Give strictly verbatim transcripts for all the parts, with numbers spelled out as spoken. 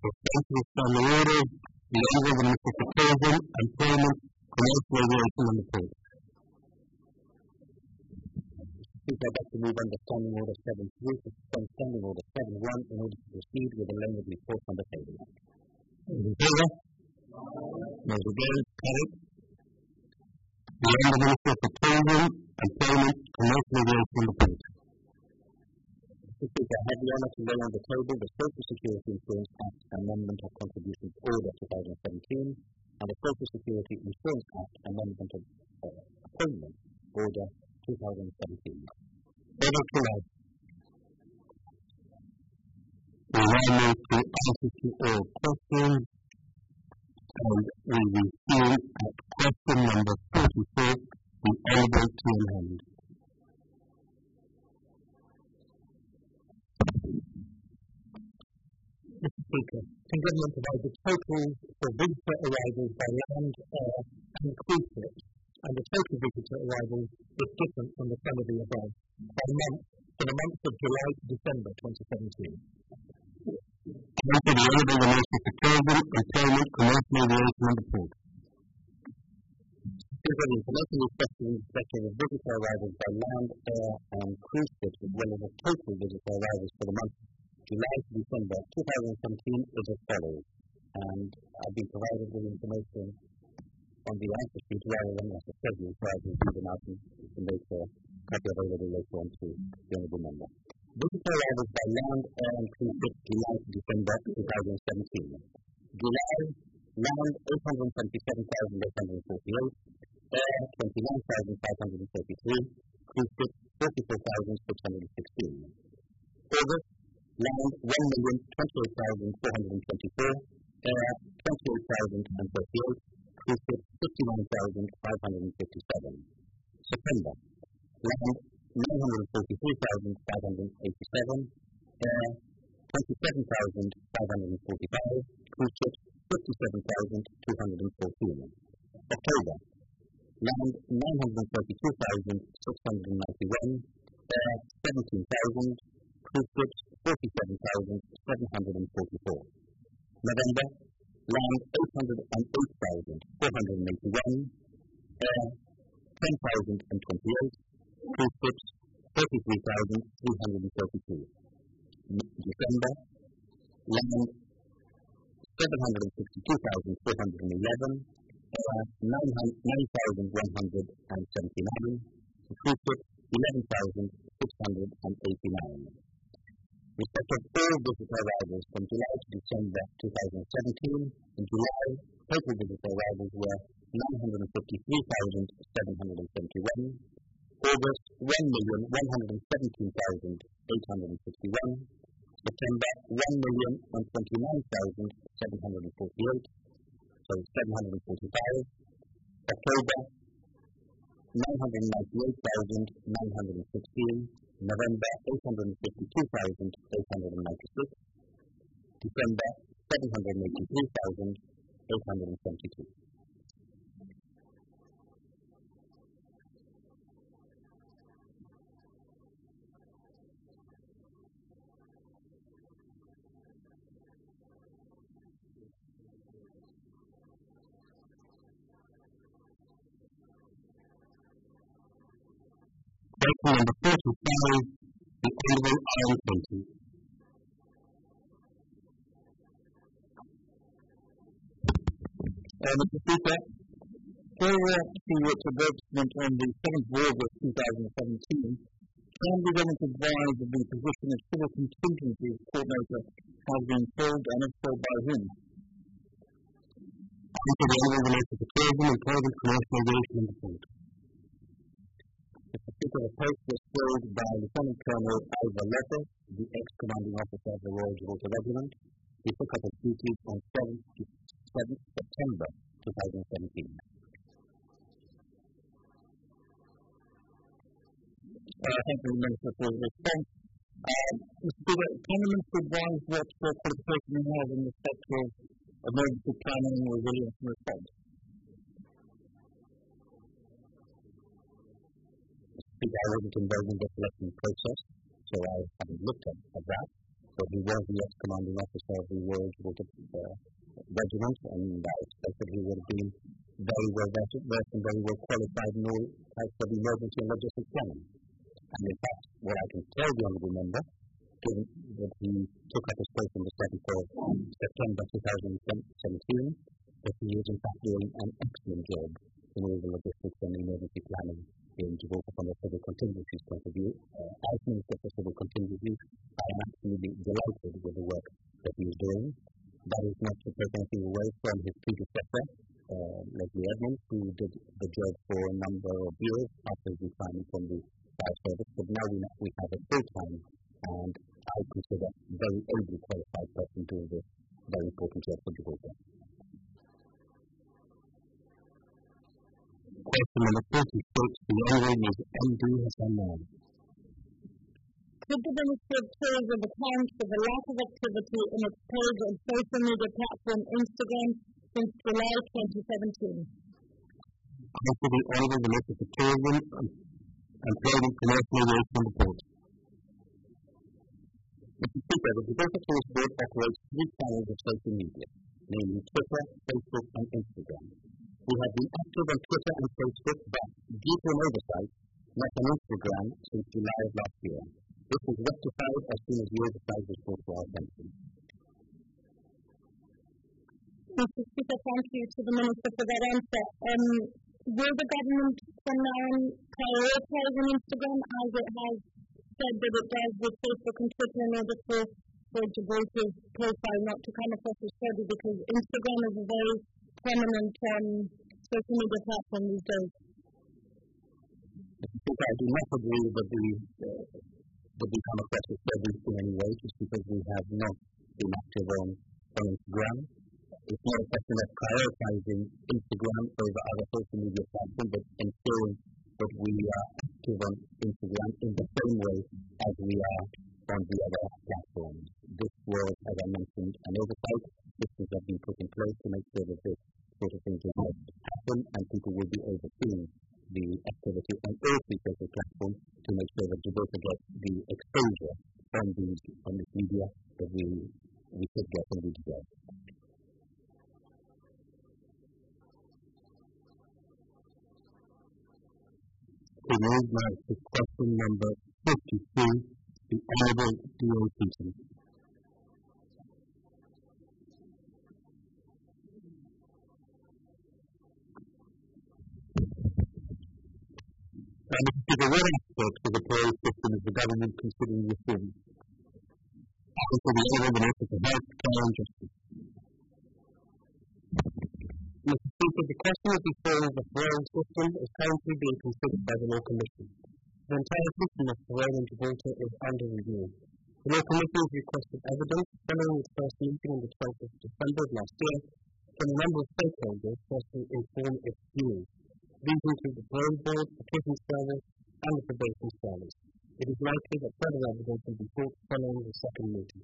Responsible family orders, the Honourable the Minister for Tourism, Employment, Commercial Aviation and the Port. Please I'd like to move under Standing Order seven three to suspend Standing Order seven one in order to proceed with the loan of report on the table. Those in favour? Those against? Carried. The Honourable Minister for Tourism, Employment, Commercial Aviation and the Port. Mister Speaker, I have the honour to lay on the table the Social Security Insurance Act Amendment of Contributions Order twenty seventeen and the Social Security Insurance Act Amendment of uh, Appointment Order twenty seventeen. Order to allow. We now move to answers to all questions, and we will begin at question number forty-four, the Honourable Tim Hand. Mister Speaker, can Government provide the totals for visitor arrivals by land, air and cruise ships, and the total visitor arrivals is different from the sum of the above, by month for the months of July to December twenty seventeen? Thank you, the Honourable the Minister for Tourism, Employment, Commercial Aviation and the Port. Speaker, the information requested in respect of the visitor arrivals by land, air and cruise ships as well as the total visitor arrivals for the month July to December twenty seventeen is as follows, and I've been provided with information on the answer sheet rather than as a schedule, so I will read them out and make a copy available later on to the Honourable Member. Visitor arrivals by land, air and cruise ships July to December twenty seventeen. July, land eight hundred seventy-seven thousand eight hundred forty-eight, air twenty-nine thousand five hundred thirty-three, cruise ships forty-four thousand six hundred sixteen. August, land one million twenty-eight thousand four hundred twenty-four, air twenty-eight thousand thirty-eight, cruise ships fifty-nine thousand five hundred fifty-seven. September, land nine hundred forty-three thousand five hundred eighty-seven, air twenty-seven thousand five hundred forty-five, cruise ships fifty-seven thousand two hundred fourteen. October, land nine hundred thirty-two thousand six hundred ninety-one, air seventeen thousand, cruise ships forty-seven thousand seven hundred forty-four. November, land eight hundred eight thousand four hundred eighty-one, air ten thousand twenty-eight, cruise ships thirty-three thousand three hundred thirty-two. December, land seven hundred sixty-two thousand four hundred eleven, air nine thousand one hundred seventy-nine, cruise ships eleven thousand six hundred eighty-nine. Respect of all visitor arrivals from July to December twenty seventeen, in July, total visitor arrivals were nine hundred fifty-three thousand seven hundred seventy-one, August one million one hundred seventeen thousand eight hundred sixty-one, September one million twenty-nine thousand seven hundred forty-eight, so seven hundred forty-five, October nine hundred ninety-eight thousand nine hundred sixteen, November eight hundred fifty-two thousand eight hundred ninety-six, December seven hundred eighty-three thousand eight hundred seventy-two. Question number forty-five, the Honourable Ian Clinton. Uh, Mister Speaker, prior to its advertisement on the seventh of August twenty seventeen, can the Government advise of the position of civil contingency of coordinator has been filled, and if so, by whom? Thank you, the Honourable Minister for Tourism, Employment, Commercial Aviation and the Port. Mister Speaker, the post was filled by Lieutenant Colonel Ivor Lopez, the ex-commanding officer of the Royal Gibraltar Regiment. He took up his duties on seventh September twenty seventeen. Uh, thank you, Minister, for the response. Uh, Mister Speaker, can the Minister advise what uh, qualification he has in respect of emergency planning, resilience and response? I wasn't involved in the selection process, so I haven't looked at, at that. but he was the ex-commanding officer of the Royal Gibraltar uh, Regiment, and I expected he would have been very well versed and very well qualified in all types of emergency and logistics planning. And in fact, what I can tell the honourable member, given that he took up his post on the twenty-fourth of September two thousand seventeen, that he is in fact doing an excellent job in all the logistics and emergency planning in Gibraltar from a civil contingencies point of view. Uh, as Minister for Civil Contingencies, I am absolutely delighted with the work that he is doing. That is not to take anything away from his predecessor, uh, Leslie Edmonds, who did the job for a number of years after his retirement from the fire service, but now we, we have a full-time and I consider very ably qualified person doing this very important job for Gibraltar. Question number forty-six, the honourable is M D Hassan. Could the Ministry of Tourism account for the lack of activity in its page and social media platform Instagram since July twenty seventeen? Answer the honourable Minister for Tourism, Employment, Commercial Aviation Report. Mister Speaker, the Gibraltar Tourist Board operates three channels of social media, namely Twitter, Facebook and Instagram. We have been active on Twitter and Facebook, but due to an oversight, not on Instagram since July of last year. This was rectified as soon as the oversight was brought to our attention. Mister Speaker, thank you to the Minister for that answer. Um, will the government from now on prioritise on Instagram as it has said that it does with Facebook and Twitter in order for, for Gibraltar's profile not to come across as shoddy, because Instagram is a very prominent um, social media platform these days? I do not agree that we, uh, that we come across as shoddy in any way, just because we have not been active on, on Instagram. It's not a question of prioritising Instagram over other social media platforms, but ensuring that we are active on Instagram in the same way as we are on the other platforms. This was, as I mentioned, an oversight. Systems have been put in place to make sure that this sort of thing does not happen, and people will be overseeing the activity on all three social platforms to make sure that Gibraltar gets the exposure on these on this media that we we should get and we deserve. We move now to question number fifty-three, the Honourable D O Peterson. And Mister Speaker, what aspects of the parole system is the government considering reform? For the Honourable Minister for Health, Care and Justice. Mister Speaker, the question of reform of the parole system is currently being considered by the Law Commission. The entire system of parole in Gibraltar is under review. The Law Commission has requested evidence following its first meeting on the twelfth of December of last year from a number of stakeholders for us to inform its views. These include the parole board, the prison service, and the probation service. It is likely that further evidence will be brought following the second meeting.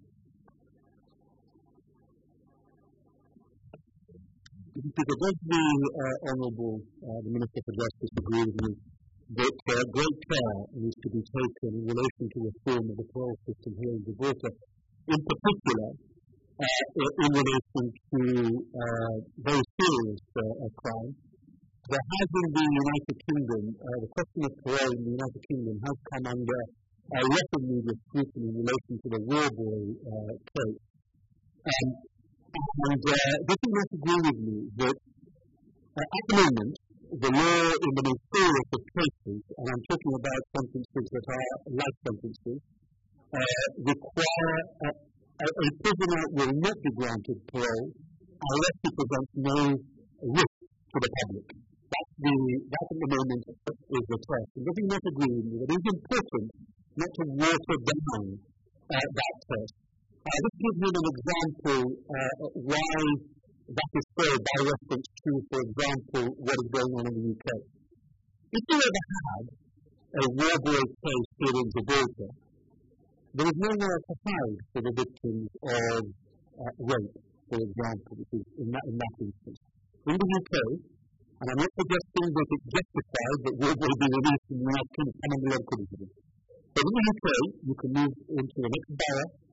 Because does the uh, Honourable uh, the Minister for Justice agree with me that uh, great care needs to be taken in relation to reform of the parole system here in Gibraltar, in particular uh, in relation to uh, very serious uh, crime? There has in the United Kingdom, uh, the question of parole in the United Kingdom has come under a lot of media scrutiny in relation to the Warboy uh, case. Um, And uh, this is not agree with me that uh, at the moment, the law in the most serious of cases, and I'm talking about sentences that are life sentences, uh, require uh, a, a prisoner will not be granted parole unless he presents no risk to the public. That's the, that at the moment is the test. And this is not agree with me. It is important not to water down uh, that test. Uh, this gives me an example uh, why that is so by reference to, for example, what is going on in the U K. If you ever had a Warboy case here in Gibraltar, there is nowhere to hide for the victims of uh, rape, for example, which is in that, in that instance. In the U K, and I'm not suggesting that it's justified that Warboy be released in the United Kingdom, come under local criticism. But in the U K, you can move into the next borough,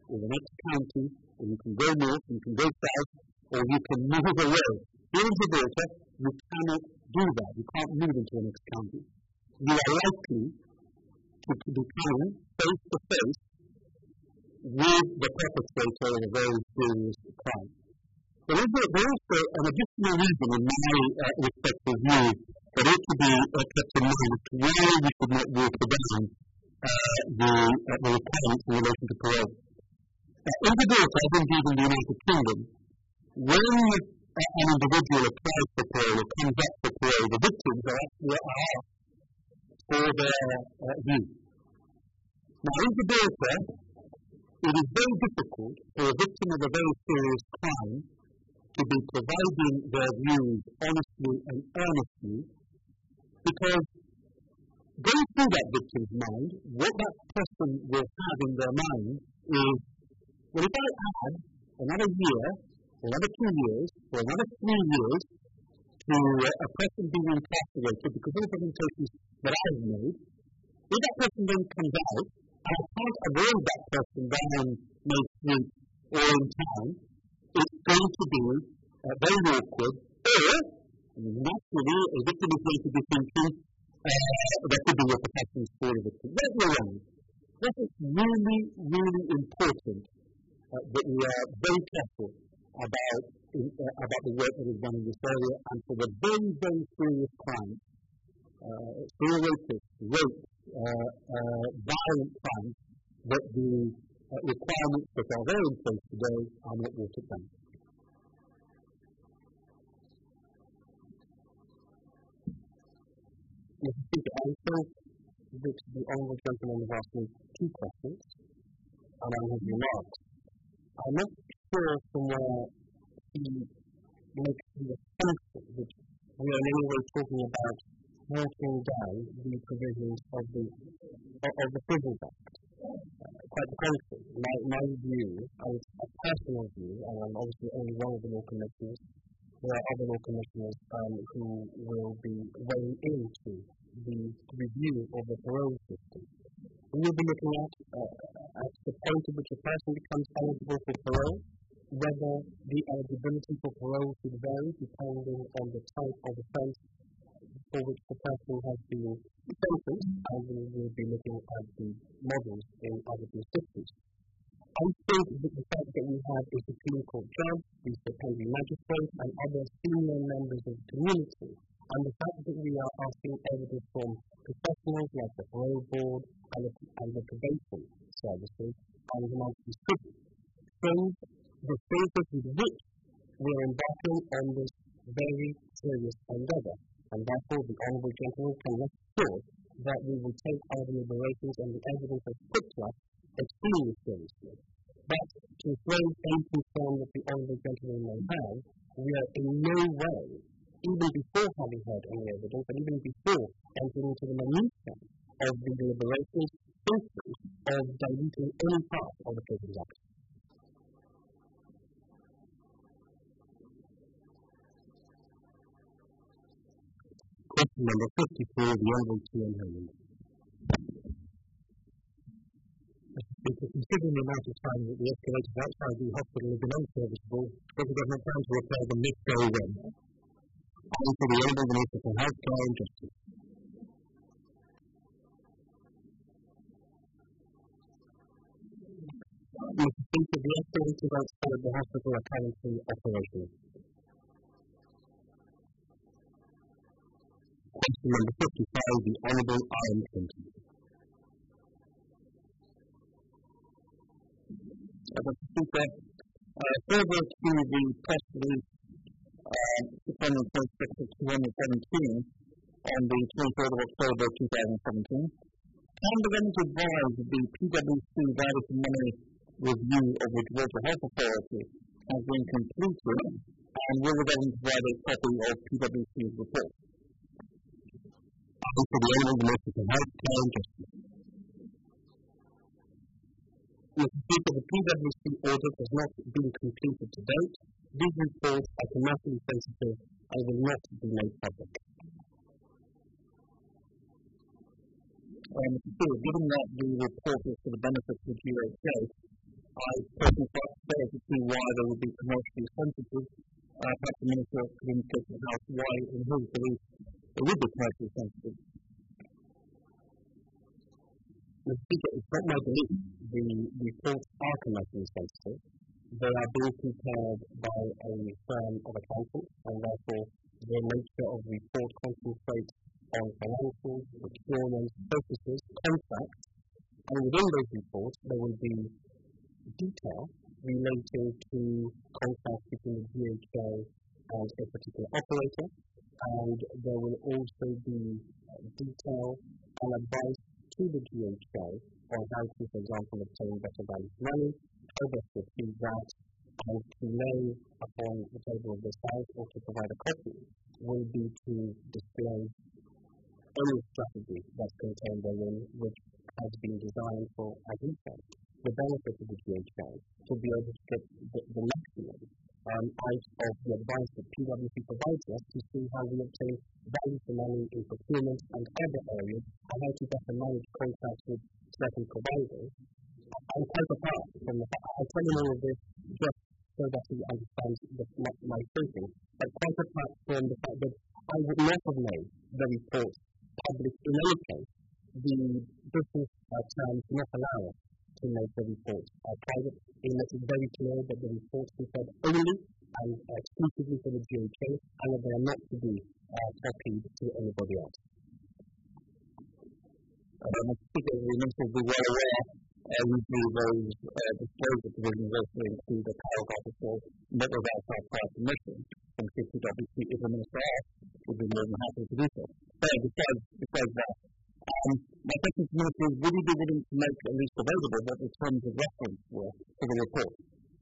or the next county, or you can go north, you can go south, or you can move away. Here in Gibraltar, you cannot do that. You can't move into the next county. You are likely to, to be coming face to face with the perpetrator of a very serious crime. There is also an additional reason, in my uh, respectful view, that ought to be uh, kept in mind as to why we should not water down uh, the, uh, the requirements in relation to parole. Uh, in Gibraltar, as indeed in the United Kingdom, when uh, an individual applies for parole or comes up for parole, the victims are actually asked for their uh, view. Now, in Gibraltar, it is very difficult for a victim of a very serious crime to be providing their views honestly and earnestly, because going through that victim's mind, what that person will have in their mind is, well, if I add another year, or another two years, or another three years to uh, a person being incarcerated because of the presentations that I've made, if that person then comes out, and I can't avoid that person down Main Street or in town, it's going to be uh, very awkward, or naturally a victim is going to be thinking uh, there could be repercussions for the victim. That's wrong. This is really, really important uh, that we are very careful about, in, uh, about the work that is done in this area, and for the very, very serious crimes, uh, serial rapists, rape, uh, uh, violent crimes, that the uh, requirements that are there in place today are not watered down. Mister Speaker, I think that the Honourable Gentleman has asked me two questions, and I have remarked. I'm not sure from where he makes the assumption that we are in any way talking about watering down the provisions of the of the Prisons Act. Uh, quite the contrary. My, my view, and it's a personal view, and I'm obviously only one of the law commissioners. There are other law commissioners um, who will be weighing into the review of the parole system. We will be looking at, uh, at the point at which a person becomes eligible for parole, whether the eligibility for parole should vary depending on the type of offence for which the person has been sentenced, and we will be looking at the models in other jurisdictions. I think that the fact that we have a Supreme Court judge, the Supreme Magistrate, and other senior members of the community, and the fact that we are asking evidence from professionals like the parole board and the, and the probation services and the magistrate, shows the status with which we are embarking on this very serious endeavour, and therefore the Honourable Gentleman can rest assured that we will take our deliberations and the evidence that's put to us extremely seriously. But to raise any concern that the Honourable Gentleman may have, we are in no way, even before having heard any evidence, and even before entering into the minutiae of the deliberations, thinking of diluting any part of the Prisons Act. Question number fifty-four, the Honourable T N Howland. Considering the amount of time that the escalators outside the hospital have been unserviceable, does the government plan to repair them if so when? And for the Honourable Minister for Healthcare and Justice. Mister Speaker, the escalators outside the hospital are currently operational. Question number fifty-five, the Honourable Ian Clinton. Uh, Mister Speaker, uh, further to the press release uh, Supreme Court Section two hundred seventeen on the twenty-third of October two thousand seventeen, can the government advise the P W C value for money review of the Gibraltar Health Authority has been completed, and will the government provide a copy of P W C's report? And for the Honourable Minister for Healthcare and Justice. Mister Speaker, the P W C audit has not been completed to date. These reports are commercially sensitive and will not be made public. Um, Mister Speaker, given that the report is for the benefit of the G H A, I personally thought failed to see why they would be commercially sensitive. Uh, perhaps the Minister could indicate to the House why, in his belief, they would be commercially sensitive. Mister Speaker, it's not my belief. The reports are commercially sensitive. They are being prepared by a firm of accountants, and therefore the nature of the report concentrates on financial, procurement, purchases, contracts, and within those reports there will be detail relating to contracts between the G H A and a particular operator, and there will also be detail and advice to the G H A on how to, for example, obtain better value for money, how best to achieve that, and to lay upon the table of this House or to provide a copy will be to display any strategy that's contained therein which has been designed for, as we said, the benefit of the G H A to be able to get the, the maximum um, out of the advice that P W C provides us to see how we obtain value for money in procurement and other areas, and how to better manage contracts with certain providers. I'm quite apart from the fact, I tell you all of this just so that he understands the, my, my thinking, but quite apart from the fact that I would not have made the report public in any case. The business uh, terms do not allow us to make the report uh, private. It makes it very clear that the report is prepared only and uh, exclusively for the G H A, and that they are not to be uh, copied to anybody else. Uh, Mister Speaker, the Minister will be well aware uh, usually those uh, disclosure provisions also include a paragraph that says not without our prior permission, from which obviously if the Minister asks, would be more than happy to do so. But besides, besides that, Um, my question to the Minister is, would he be willing to make at least available what the terms of reference were for the report?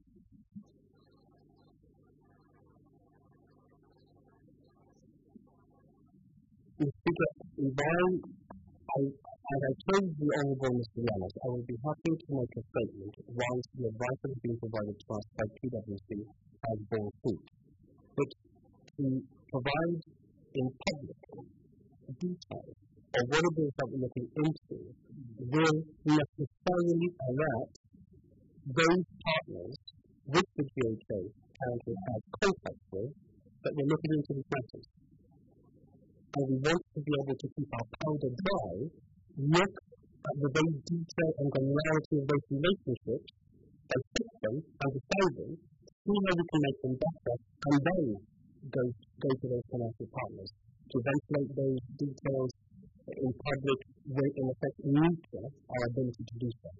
Mister Speaker, while I, as I told the Honourable Mister Yanos, I will be happy to make a statement once the advice that has been provided to us by P W C has borne fruit. But to provide in public detail or what it is that we're looking into will necessarily alert those partners which the G H A currently has contact with that we're looking into these matters. And we want to be able to keep our powder dry, look at the very detail and granularity of those relationships, and fix them, understand them, see how we can make them better, and then go, go to those financial partners to ventilate those details in public will in effect nurture our ability to do so.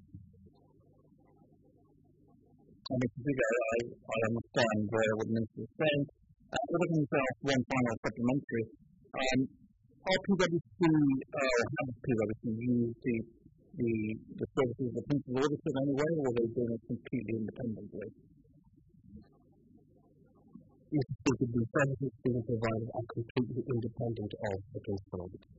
And Mister Speaker, I, I understand uh, what the Minister is saying. Uh, but let me ask one final supplementary. Um, are P W C, uh, have P W C used the, the, the services of the principal auditor in any way, or are they doing it completely independently? Mister Speaker, the services being provided are completely independent of the principal auditor.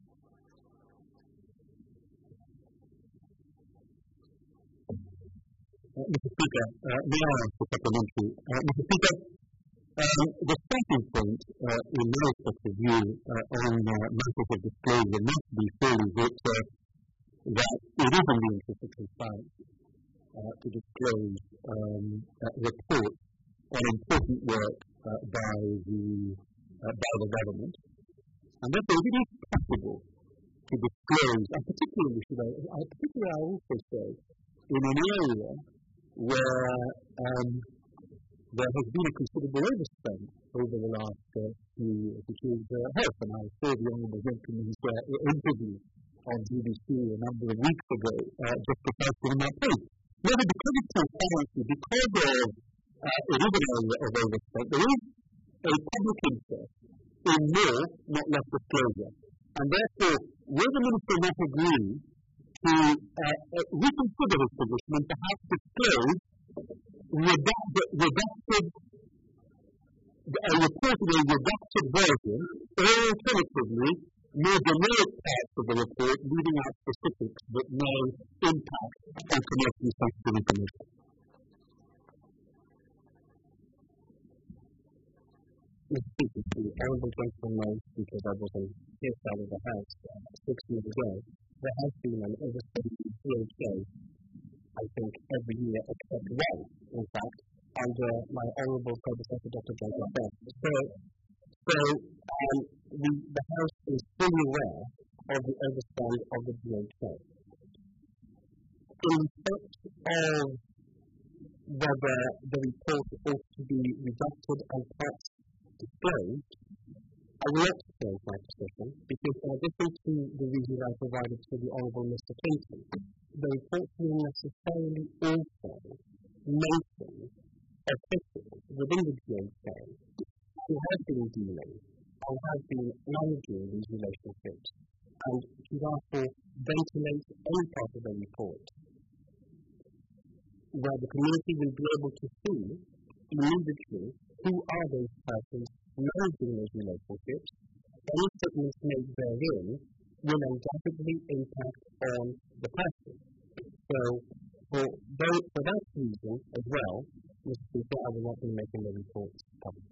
Uh, Mister Speaker, uh, may I ask a supplementary? Uh, Mister Speaker, um, the starting point uh, in my respect of view uh, on uh, matters of disclosure must be fully that, uh, that it is in the interest of transparency uh, to disclose um, uh, reports on important work uh, by the uh, by the government, and therefore it is possible to disclose, and particularly, should I, I particularly I also say, in an area where um, there has been a considerable overspend over the last uh, few years, which is uh, health. And I saw the Honourable Gentleman's uh, interview on G B C a number of weeks ago, uh, just precisely on that point. Whether because of transparency, because of uh, it is an area of overspend, there is a public interest in more, not less disclosure. And therefore, will the Minister not agree to uh, uh, reconsider his position and perhaps disclose redacted, redacted a report in a redacted version, or alternatively, more generic parts of the report, leaving out specifics that may impact on commercially sensitive information? Mister Speaker, the Honourable Gentleman knows, because I was on his side of the House uh, six years ago, there has been an overspending in G H A. I I think, every year except one, in fact, under my honourable predecessor, Doctor Joseph Best. So, so um, the, the House is fully aware of the oversight of the G H A. In respect of whether the report ought to be redacted and parts disclosed, I will not disclose my position because, in addition to the reasons I provided to the Honourable Mister Clinton, the report will necessarily also mention officials within the G H A who have been dealing and have been managing these relationships, and to therefore ventilate any part of the report where the community will be able to see immediately who are those persons managing those relationships. Any statements made therein will undoubtedly impact on the person. So, for, those, for that reason as well, Mister Speaker, I will not be making the report public.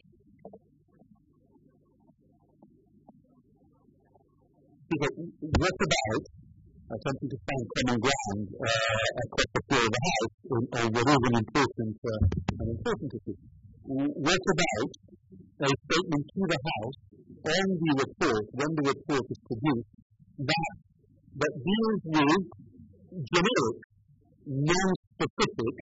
What about attempting to find common ground uh, across the floor of the House on, on what is an important, uh, an important issue? What about a statement to the House on the report, when the report is produced, that, that deals with generic, non-specific,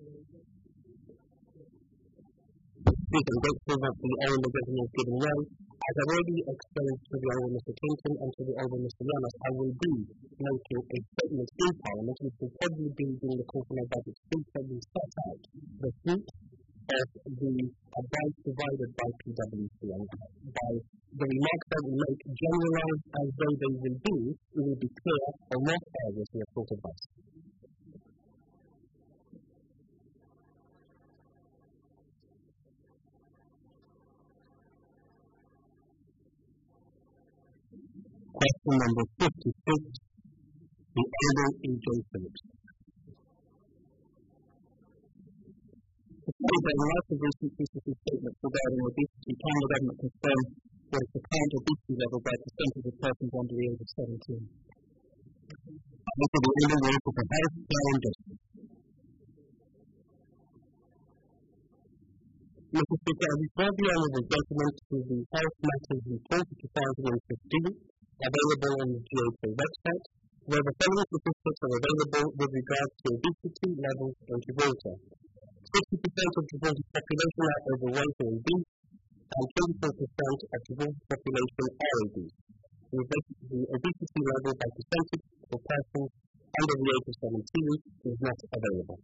I'm grateful that the Honourable Gentleman has given way. As I've already explained to the Honourable Mister Clinton and to the Honourable Mister Llanos, I will be making a statement in Parliament, which will probably be during the course of my budget speech, that will set out the fruit of the advice provided by P W C, and by the remarks that we make, generalised as though they will be, it will be clear on what areas we have sought advice. Question number fifty-six, the Honourable E J Phillips. In light of recent P C C statements regarding obesity, can the government confirm what is the current obesity level by percentage of persons under the age of seventeen? I look at the Honourable Member for House, Darren Dustin. Mister Speaker, I refer the Honourable Gentleman to the Health Matters Report of two thousand fifteen, available on the G H A website, where the following statistics are available with regard to obesity levels in Gibraltar. sixty percent of Gibraltar's population are overweight or obese, and twenty-four percent of Gibraltar's population are obese. The obesity level by percentage for persons under the age of seventeen is not available.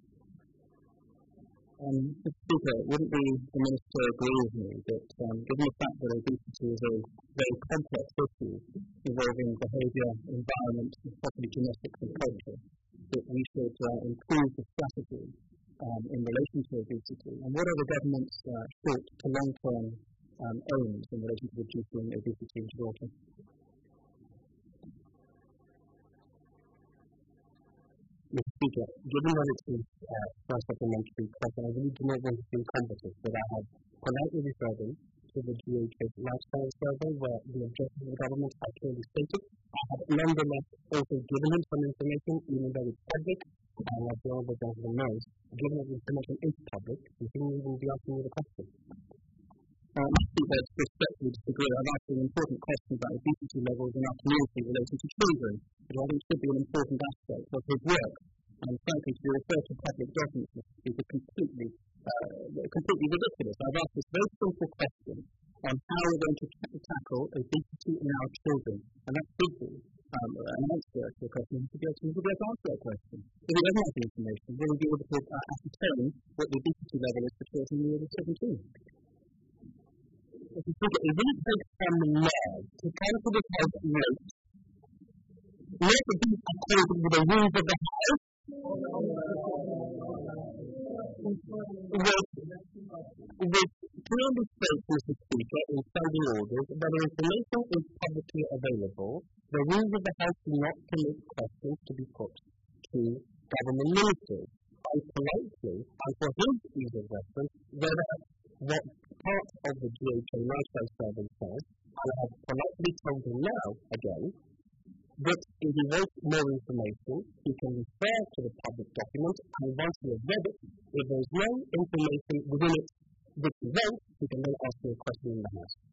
Um, Mister Speaker, wouldn't the, the Minister agree with me that, um, given the fact that obesity is a very complex issue involving behaviour, environment, possibly genetics and culture, that we should uh, improve the strategy um, in relation to obesity? And what are the government's uh, short to long-term um, aims in relation to reducing obesity in Gibraltar? Mister Speaker, given that it's his uh, first supplementary question, I really do not want to be combative, but I have politely referred him to the G H A lifestyle survey, where the objectives of the government are clearly stated. I have nonetheless also given him some information, even though it's public, and as the Honourable Gentleman knows, given that the information is public, we will be asking you the question. Uh, Mister Speaker, to respectfully disagree, I've asked an important question about obesity levels in our community relating to children, which I think should be an important aspect of his work. And frankly, to refer to public documents is completely, uh, completely ridiculous. I've asked this very simple question on how we're going to t- tackle obesity in our children, and that should be um, an answer to the question. He should be able to, be able to answer that question. If he doesn't have the information, will he be able to uh, ascertain what the obesity level is for children in the age of seventeen? If you think it really takes some nerve to come to this health rate, not to be according to the rules of the House, with, with clearly states, Mister Speaker, in standing orders, that information is publicly available, the rules of the House do not permit questions to be put to government ministers. I politely, and for his ease of reference, whether what part of the G H A lifestyle survey says, and I have politely told him now, again, that if he wants more information, he can refer to the public document document, and once you have read it, if there is no information within it which you want, you can then ask you a question in the House.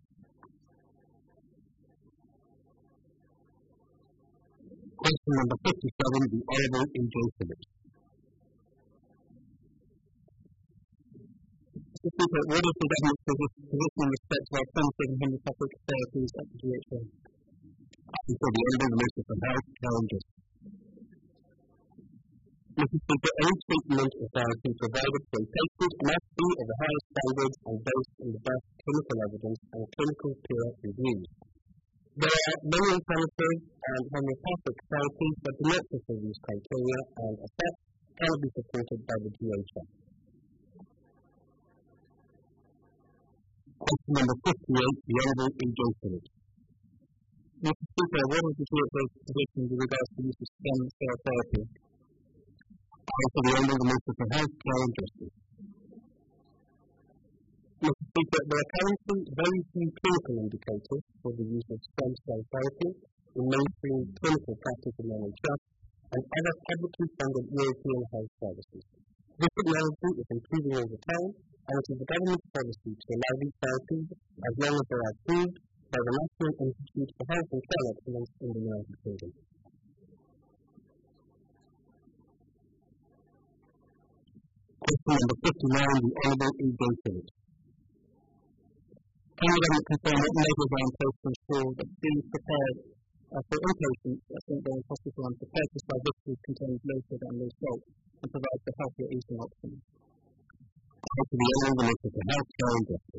Question number fifty-seven, the Honourable E J Phillips. Mister Speaker, what is the government's position in respect to alternative homeopathic therapies at the G H A? For the Honourable Minister for Health, Karen Gist. Mister Speaker, any treatment or therapy provided for a patient must be of the highest standards and based on the best clinical evidence and clinical peer reviews. There are many alternative and homeopathic therapies that do not fulfill these criteria and, as such, cannot be supported by the G H A. Question number fifty-eight, the Honourable E J Phillips. Mister Speaker, what is the G H A's position with regards to the use of stem cell therapy? For the Honourable Minister for Health, Karen Gist. Mister Speaker, there are currently very few clinical indicators for the use of stem cell therapy in mainstream clinical practice in the N H S and other publicly funded European health services. This technology is improving all the time, and it is the government's policy to allow these therapies as long as they are approved by the National Institute for Health and Care Excellence in the United Kingdom. Question number fifty-nine, the Honourable E J Phillips. Can the government confirm what measures are in place to ensure that food prepared uh, for inpatients at Saint John's Hospital and for purchased by visitors contains low sugar and low salt and provides the healthier eating options? For the Honourable Minister for Health, Karen Gist.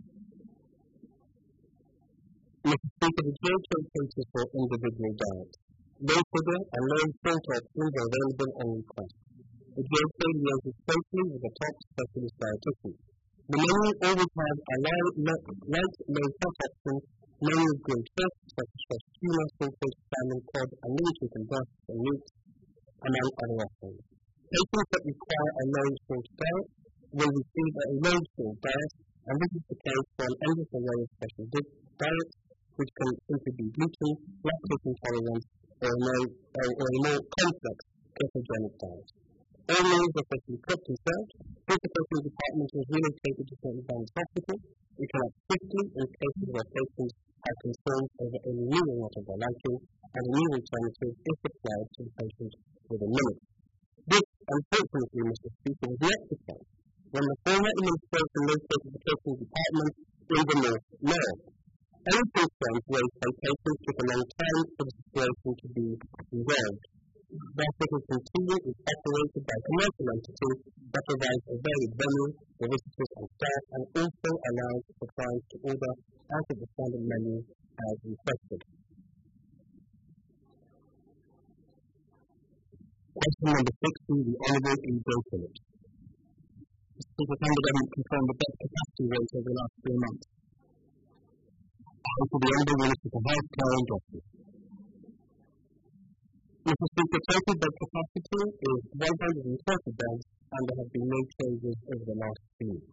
Mister Speaker, the G H A caters for individual diets. Low sugar and low salt options are available on request. The G H A liaises closely with the top specialist dietitians. The menu always has a light, low fat option, menu of grilled fish, such as fresh tuna, saltfish, salmon, cod, and mini chicken breasts and meats, among other offerings. Patients that require a low salt diet will receive a low salt diet, and this is the case for an endless array of special diets, which can simply be gluten, lactose intolerance, or a, more, or, or a more complex ketogenic diet. All meals are specially cooked and served. If the patient department is relocated to Saint John's Hospital, we can act quickly in cases where patients have concerns over a meal not of their liking, and a new alternative is supplied to the patient within minutes. This, unfortunately, Mister Speaker, was not the case when the former administration located the catering department in the North North. Any concerns raised by patients took a long time for the situation to be resolved. Therefore, it continues is operated by a commercial entity that provides a varied venue for visitors and staff and also allows the clients to order out of the standard menu as requested. Question number sixty, the Honourable E J Phillips. Mister Speaker, can the government confirm the bed capacity rate over the last three months? For the Honourable Minister for Health, Karen Gist. Mister Speaker, total bed capacity is one hundred thirty beds, and there have been no changes over the last few weeks.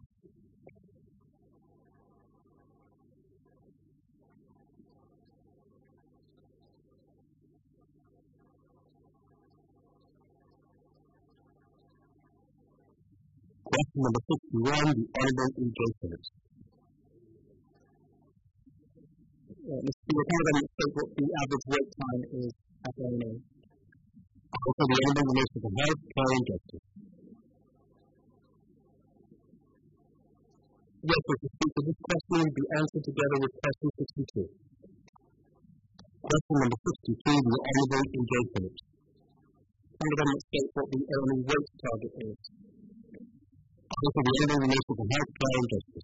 Question number sixty-one, the Honourable E J Phillips. Uh, Mister Speaker, can the government state what the average wait time is at A and E? For the Honourable Minister for Health, Karen Gist. Yes, Mister Speaker, this question will be answered together with question sixty-two. Question number sixty-two, the Honourable E J Phillips. Can the government state what the A and E wait target is? For the Honourable Minister for Health, Karen Gist.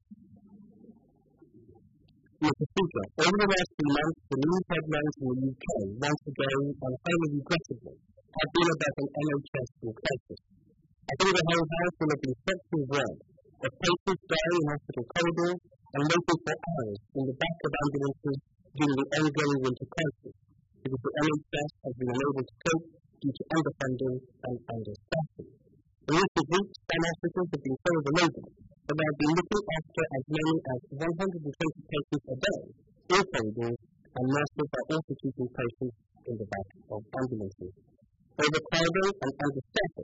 Mister Speaker, over the last few months, the news headlines in the U K, once again and highly regrettably, have been about an N H S crisis. I think the whole House will have been set to read of patients dying in hospital corridors and waiting for hours in the back of ambulances during the ongoing winter crisis, because the N H S has been unable to cope due to underfunding and understaffing. In recent weeks, some hospitals have been so overloaded that they have been looking after as many as one hundred twenty patients a day in corridors, and nurses are also keeping patients in the back of ambulances. Overcrowding and understaffing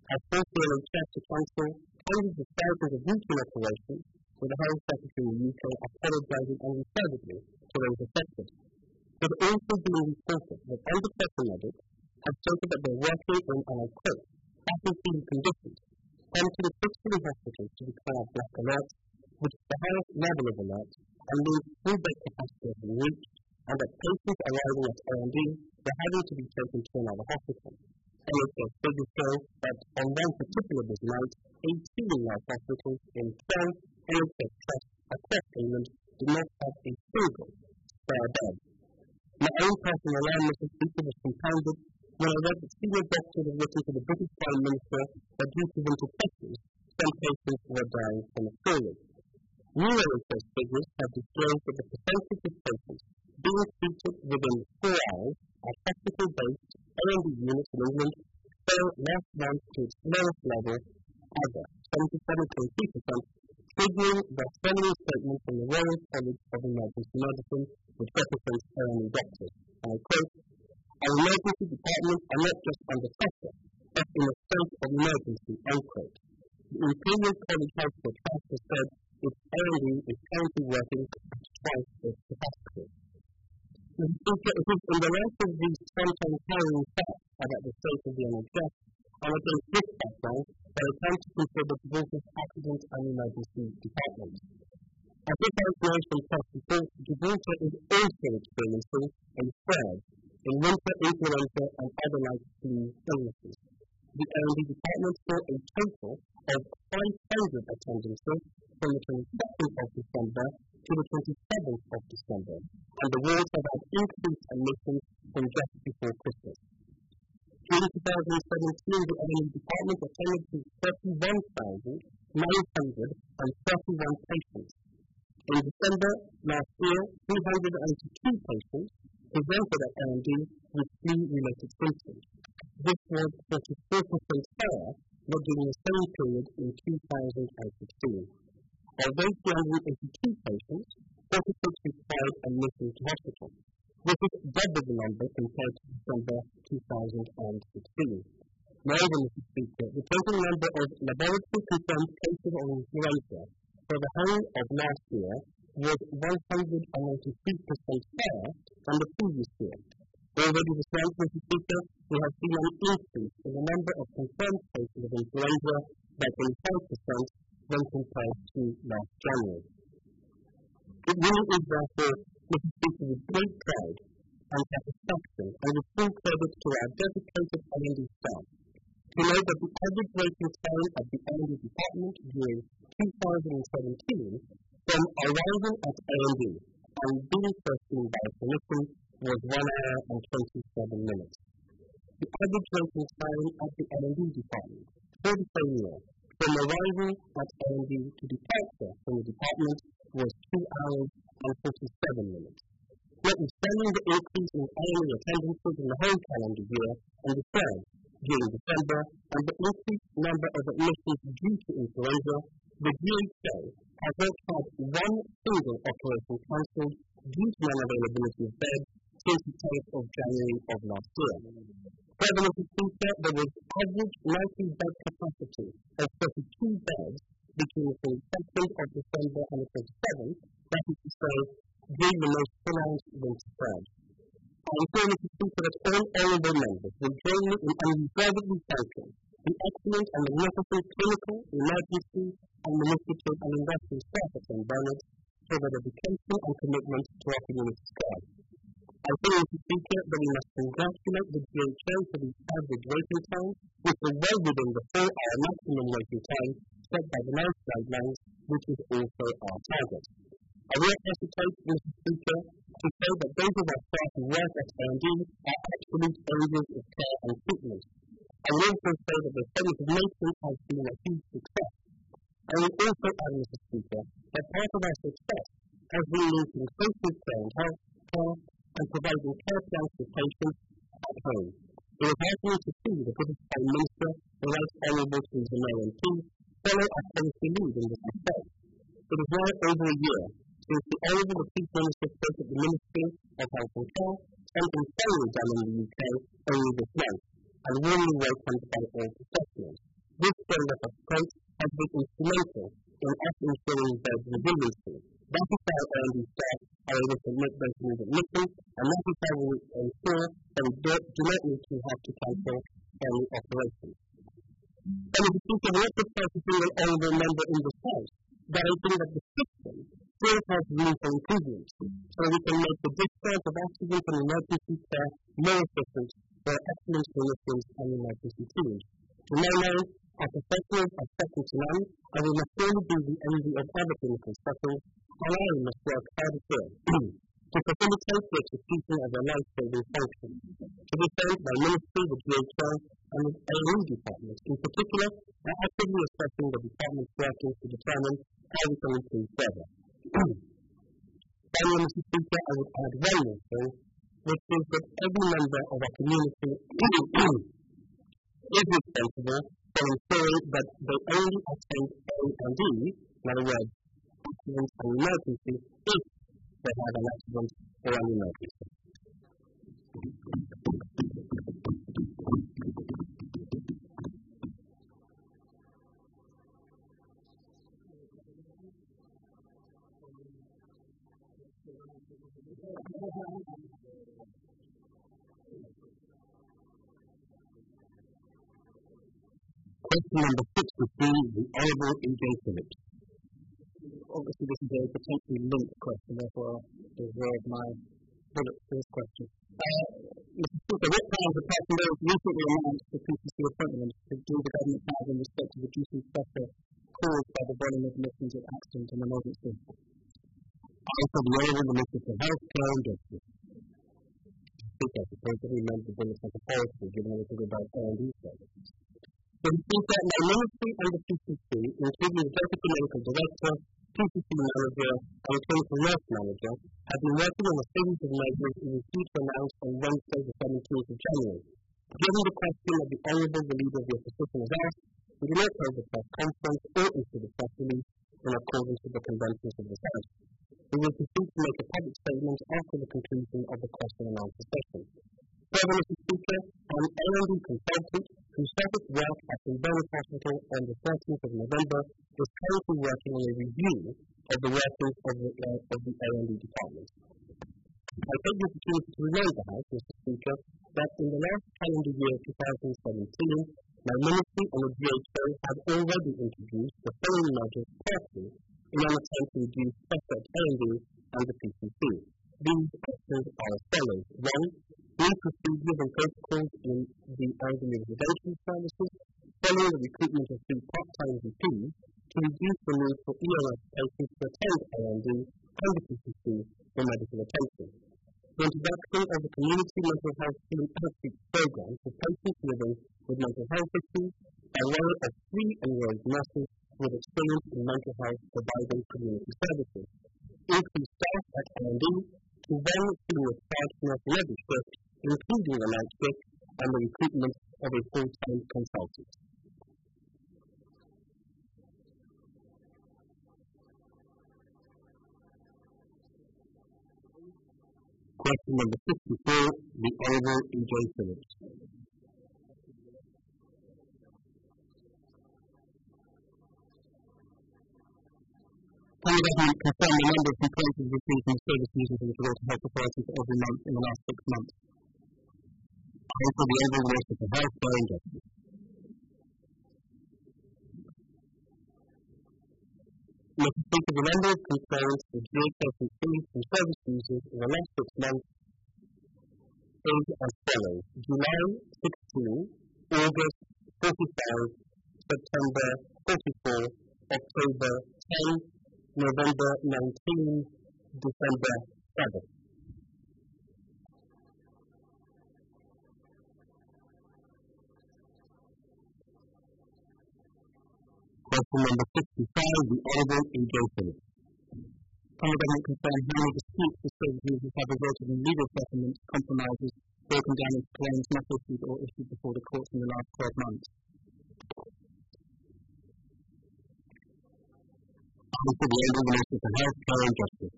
has forced the N H S to cancel hundreds of thousands of routine operations, with the Home Secretary in the U K apologising unreservedly to those affected. It has also been reported that under-pressure medics have stated that they're working on, and I quote, battlefield conditions, come to the critical hospitals to declare black alerts, which is the highest level of alert, and means full bed capacity has been reached, and that patients arriving at A and E were having to be taken to another hospital. N H S figures show that on one particular busy night, eighteen life hospitals in twelve N H S trusts across England did not have a single spare bed. My own personal alarm message was compounded when I read that senior doctors had written to the British Prime Minister that due to winter pressures, some patients were dying prematurely. New N H S figures have disclosed that the percentage of patients being treated within four hours at hospital-based A and E units in England fell last month to its lowest level ever, seventy-seven point three percent, triggering the following statement from the Royal College of Emergency Medicine, which represents A and E doctors. And I quote, our emergency departments are not just under pressure, but in a state of emergency, unquote. The Imperial College Hospital Trust has said its A and E is currently working at twice its capacity. It is in the light of these sometimes harrowing facts about the state of the N H S, and against this background, that I come to consider Gibraltar's Accident and Emergency Department. As this information press reports, Gibraltar is also experiencing a surge in winter influenza and other like flu illnesses. The A and E department saw a total of five hundred attendances from the twenty-second of December to the twenty-seventh of December, and the wards have had increased admissions from just before Christmas. During two thousand seventeen, the A and E department attended to thirty-one thousand nine hundred thirty-one patients. In December last year, three hundred eighty-two patients presented at A and E with flu-related symptoms. This was forty-four percent higher than during the same period in two thousand sixteen. Of those two hundred eighty-two patients, forty-six required admission to hospital. This is double the number compared to December two thousand sixteen. Moreover, Mister Speaker, the total number of laboratory-confirmed cases of influenza for the whole of last year was one hundred ninety-three percent higher than the previous year. Already this month, Mister Speaker, we have seen an increase in the number of confirmed cases of influenza by twenty-five percent when compared to last January. It really is therefore, Mister Speaker, with great pride and satisfaction and with full credit to our dedicated A and E staff to know that the average waiting time at the A and E department during two thousand seventeen from arrival at A and E and being first seen by a clinician was one hour and twenty-seven minutes. The average waiting time at the A and E department for the same year from arrival at A and E to departure from the department was two hours and forty-seven minutes. Notwithstanding the increase in A and E attendances in the whole calendar year and the surge during December and the increased number of admissions due to influenza, the G H A has not had one single operation cancelled due to unavailability of beds since the tenth of January of last year. Further, Mister Speaker, there was average nightly bed capacity of thirty-two beds between the twenty-second of December and the twenty-seventh, that is to say, during the most pronounced winter surge. I am sure, Mister Speaker, that all honourable members will join me in unreservedly thanking the excellent and magnificent clinical, emergency, administrative and industrial staff at Saint Bernard for their dedication and commitment to our community's care. I think, Mister Speaker, that we must congratulate the G H A for the average waiting time, which is well within the four-hour maximum waiting time set by the NICE guidelines, which is also our target. I will hesitate, Mister Speaker, to say that those of our staff who work at A and E are absolute angels of care and treatment. I will also say that the study of nature has been a huge success. I will also add, Mister Speaker, that part of our success has been linking social care and health care and providing care plans for patients at home. It was heartening to see the British Prime Minister, the Right Honourable Theresa May M P, follow our policy lead in this respect. It is now over a year since the Honourable Chief Minister spoke at the Ministry of Health and Care, something thoroughly done in the U K only this month, and warmly welcomed by all professionals. This framework of approach has been instrumental in us ensuring their resiliency. That is how R and D staff are able to make those immediate missions, and that is how we ensure that we do, do not need to have to cancel any operations. And if you think of what the process being an honourable member in this house, that I think that the system still has room for improvement, so we can make the discharge of oxygen from emergency care more efficient for excellent clinicians and emergency teams. To my mind, our professionals are second to none, and we must only be the envy of other clinical settings, and I must work hard here to facilitate the execution of a life-saving function. To this end, my ministry, the G H O, and the A and E departments in particular are actively assessing the department's workings to determine how we can improve further. Finally, Mister Speaker, I would add one more thing, which is that every member of our community is responsible for ensuring that they only attend A and E, in other words, accidents and emergency, if they have an accident or an emergency. Question number sixty-three, the Honourable E J Phillips. Obviously, this is a potentially linked question, therefore I'll reserve my bullet for this question. Uh, Mister Speaker, what plans, apart from those recently announced for P C C appointments, do the government have in respect to reducing pressure caused by the volume of admissions of accident and emergency? I for the Honourable Minister for Health, Care and Justice. Speaker, I suppose that we meant the bullet as a policy, given everything about R and D services. So, Speaker, my ministry and the P C C, including the Deputy Medical Director, P C C Manager, and Clinical Nurse Manager, have been working on a series of measures we will due to announce on Wednesday, the seventeenth of January. Given the question that the Honourable the Leader of the Opposition has asked, we do not hold a press conference or issue the press release in accordance with the conventions of this House. We will proceed to make a public statement after the conclusion of the question and answer session. Further, Mister Speaker, an A and D consultant who started work at Saint Bernard's Hospital on the thirteenth of November is currently working on a review of the workings of the, uh, of the A and D department. I take the opportunity to remind the House, Mister Speaker, that in the last calendar year twenty seventeen, my ministry and the G H O have already introduced the following measures partly in an attempt to reduce pressure at A and D and the P C C. These actions are as follows. One, new procedures and protocols in the elderly residential services, following the recruitment of three part-time V Ps to reduce the need for E O S patients to attend A and D and the P C C for medical attention. The introduction of the Community Mental Health Team Outreach Program for patients living with mental health issues by way of three enrolled nurses with experience in mental health providing community services. Increased staff at A and D to then senior staff nurse in every shift, including a night shift, and the recruitment of a full-time consultant. Question number fifty-four, the Honourable E J Phillips. Can the government confirm the number of complaints it has received from service users of the Gibraltar Health Authority for every month in the last six months? I for the Honourable Minister for Health, Care and Justice. Mister Speaker, the number of complaints the G H O has received from service users in the last six months is as follows. July sixteen, August forty-five, September forty-four, October ten, November nineteen, December seven. Question number sixty-five, the Honourable E J Phillips. Can the government confirm how many disputes the service users have resulted in legal settlements, compromises, broken damage claims not issued or issued before the courts in the last twelve months? I for the Honourable Minister for Health, Care and Justice.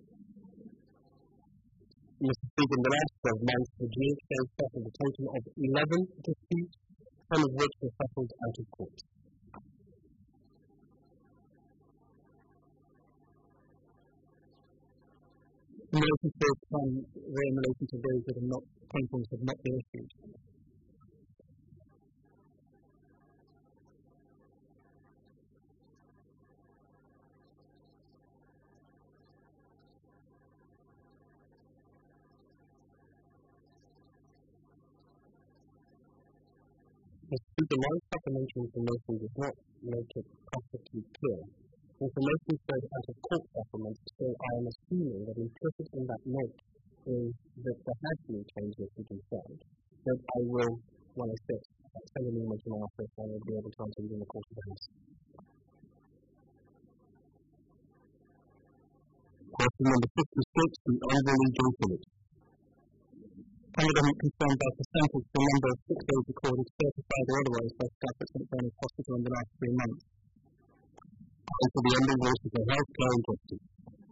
Mister Speaker, in the last twelve months, the G H O settled a total of eleven disputes, some of which were settled out of court. in relation to those plans, in relation to those that are not, pain points have not been issued. The non-supplementary information does not make it perfectly clear. Information shared out of court settlements, so I am assuming that implicit in that note is that there has been changes to be found. But I will, when I sit, send an email to my office and I will be able to answer you in the course of the House. Question number fifty-six, the Honourable Joe Phillips. Can the government confirm by percentage the number of sick days recorded, certified or otherwise, by staff at Saint Bernard's Hospital in the last three months? And for the Honourable Minister for Health, Care and Justice.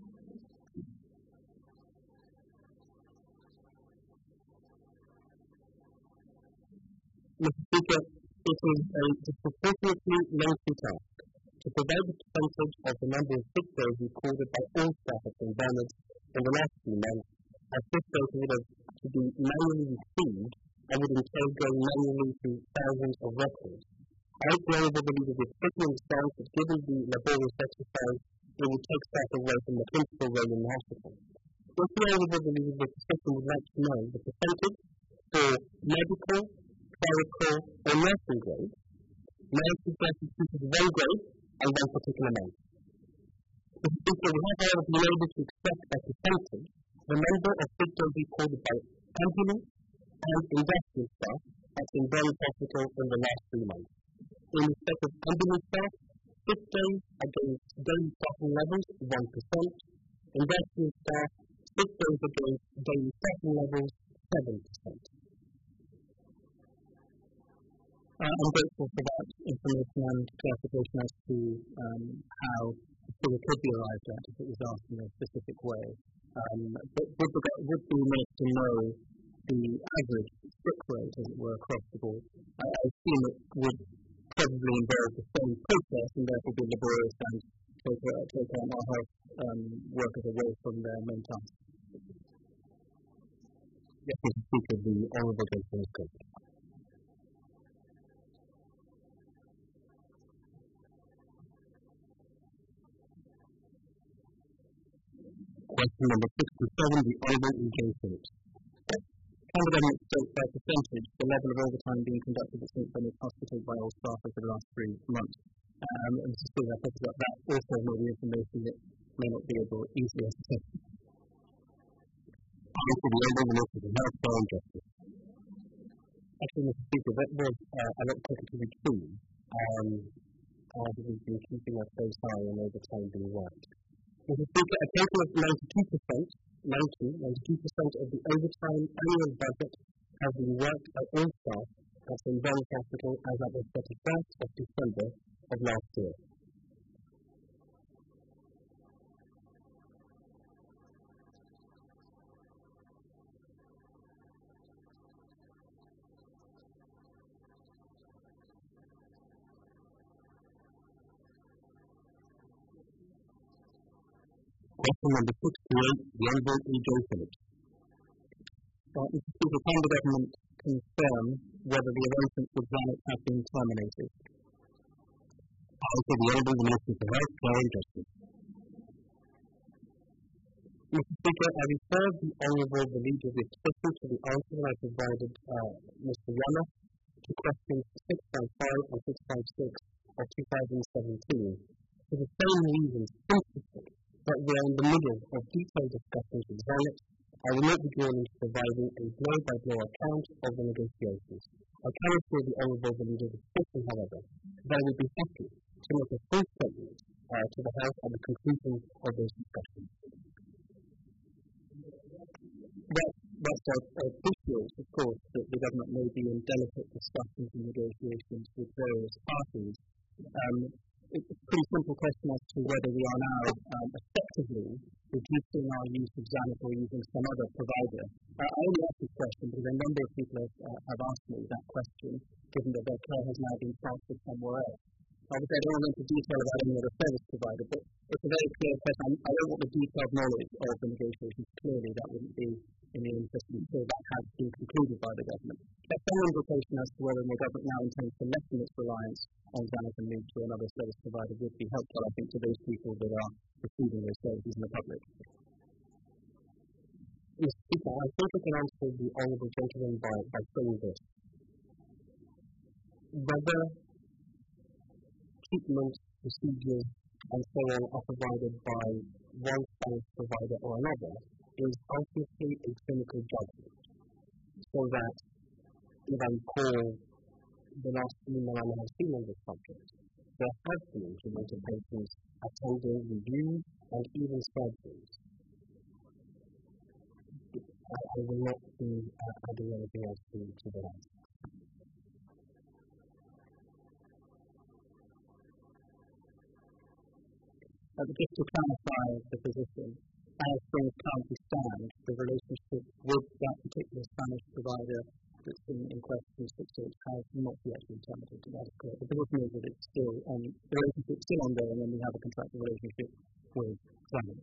Mister Speaker, it is a disproportionately lengthy task to provide the percentage of the number of sick days recorded by all staff at Saint Bernard's in the last few months, as this data would have to be manually retrieved and would entail going manually through thousands of records. I hope the believe with taking understands that given the laborious exercise, it will take staff away from the principal role in the hospital. If the honourable believes that the system would like to know the percentage for medical, clerical, or nursing grades, may I suggest that chooses one grade and one particular name. Mister Speaker, we have however been able to extract a percentage the number of sick days recorded by ambulance and industrial staff at Saint Bernard's Hospital in the last three months. In respect of ambulance staff, sick days against daily staffing levels, one percent. Industrial staff, sick days against daily staffing levels, seven percent. Uh, I'm grateful for that information and clarification as to um, how the figure could be arrived at if it was asked in a specific way. Um, but would, the, would be nice to know the average sick rate, as it were, across the board. I, I assume it would probably involve the same process and therefore be laborious and take, uh, take on our health um, workers away from their main task. Yes, Mister Speaker, the Honourable Gentleman is good. Question number sixty-seven, the Honourable E. J. Phillips. Can the government state by percentage the level of overtime being conducted at Saint Bernard's Hospital by all staff over the last three months? Um, and Mister Speaker, I picked up that also may be information that may not be able easily ascertained. And for the Honourable Minister for Health, Care and Justice. Actually, Mister Speaker, that was uh, a lot quicker to retrieve. Um, as we've been keeping our close eye on overtime being worked. Mister Speaker, a total of ninety-two percent, ninety, ninety-two percent of the overtime annual budget has been worked by all staff at Saint Bernard's Hospital as at the thirty-first of December of last year. Question number sixty-eight, the Honourable E. J. Phillips. Uh, Mister Speaker, can the government confirm whether the arrangements with Zanuck have been terminated? And for the Honourable Minister for Health, Care and Justice. Mister Speaker, I refer the Honourable the Leader of the Opposition to the answer that I provided uh, Mister Yama to questions six fifty-five and six fifty-six of two thousand seventeen for the same reasons principally that we are in the middle of detailed discussions with Zanuck. I will not be drawn into providing a blow-by-blow account of the negotiations. I can assure the Honourable the Leader of the Opposition, however, that I would be happy to make a full statement uh, to the House at the conclusion of those discussions. That, that's I, I appreciate, of course, that the government may be in delicate discussions and negotiations with various parties. Um, it's a pretty simple question as to whether we are now um, effectively reducing our use of Zanuck or using some other provider. Uh, I only ask this question because a number of people have, uh, have asked me that question, given that their care has now been transferred somewhere else. Obviously, I don't want to go into detail about any other service provider, but it's a very clear question. I don't want the detailed knowledge of the negotiations. Clearly, that wouldn't be in the interest until that has been concluded by the government. There's some indication as to whether the government now intends to lessen its reliance on Xanax and move to another service provider would be helpful, I think, to those people that are receiving those services in the public. Mister Speaker, I think I can answer the Honourable Gentleman by, by saying this. Whether treatment, procedures, and so on are provided by one service provider or another is ultimately a clinical judgment. So that, if I recall the last email I have seen on this subject, there have been dementia patients attending reviews and even surgeries. I, I will not be uh, adding anything else to, to the answer. Uh, just to clarify the position, as things currently stand, the relationship with that particular Spanish provider that's in, in question sixty-eight has not yet been terminated. That is correct. The position is that it's still on, the relationship is still ongoing, and we have a contractual relationship with Xanax.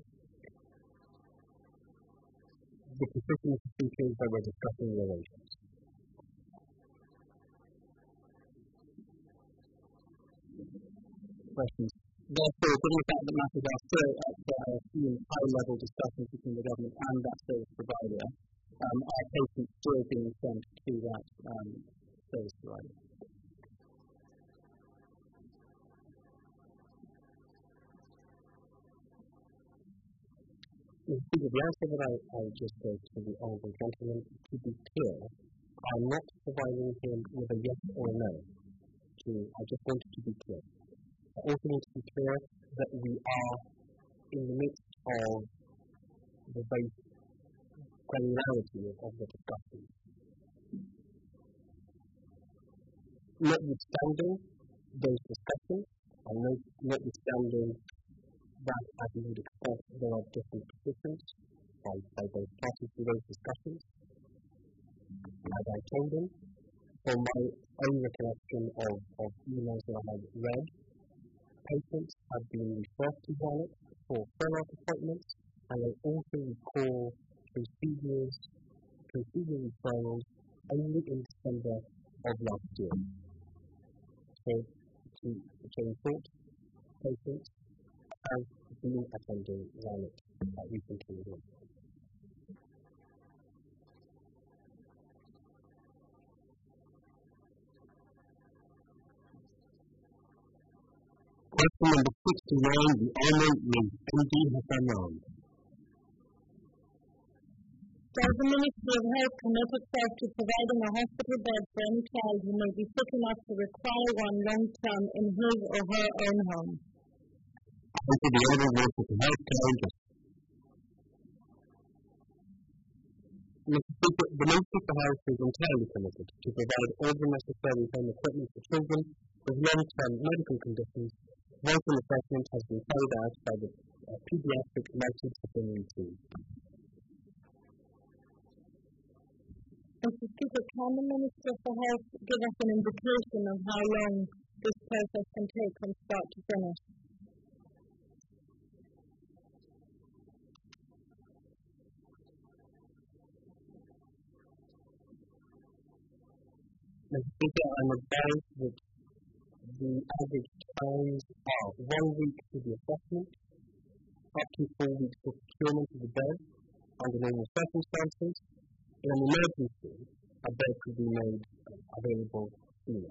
The position of the Speaker is that we're discussing relations. Questions? Therefore, given the fact that matters are still at uh, high-level discussions between the government and that service provider, um, are patients still being sent to that um, service provider? The answer that I, I just gave to the Honourable Gentleman, to be clear, I'm not providing him with a yes or a no. To, I just wanted to be clear. I also need to be clear that we are in the midst of the very granularity of the discussion. Notwithstanding those discussions, and notwithstanding that, as you would expect, there are different positions by, by both parties to those discussions. As I told him, from my own recollection of, of emails that I have read, patients have been referred to Xanax for follow-up appointments, and I also recall procedures, procedure referrals only in December of last year. So, to, to report, patients have been attending Xanax uh, recently. Question number sixty-nine, the Honourable Ms. M D Hassanan. Does the Ministry of Health commit itself to providing a hospital bed for any child who may be sick enough to require one long-term in his or her own home? Answer the Honourable Minister for Health, Karen Johnson. Mister Speaker, the Ministry for Health is entirely committed to provide all the necessary home equipment for children with long-term medical conditions once an assessment has been carried out by the uh, Pediatric Multidisciplinary Team. Mister Speaker, can the Minister for Health give us an indication of how long this process can take from start to finish? Mister Speaker, I'm advised that the average times are one week for the assessment, up to four weeks for procurement of the bed under normal circumstances. In an emergency, a bed could be made available sooner.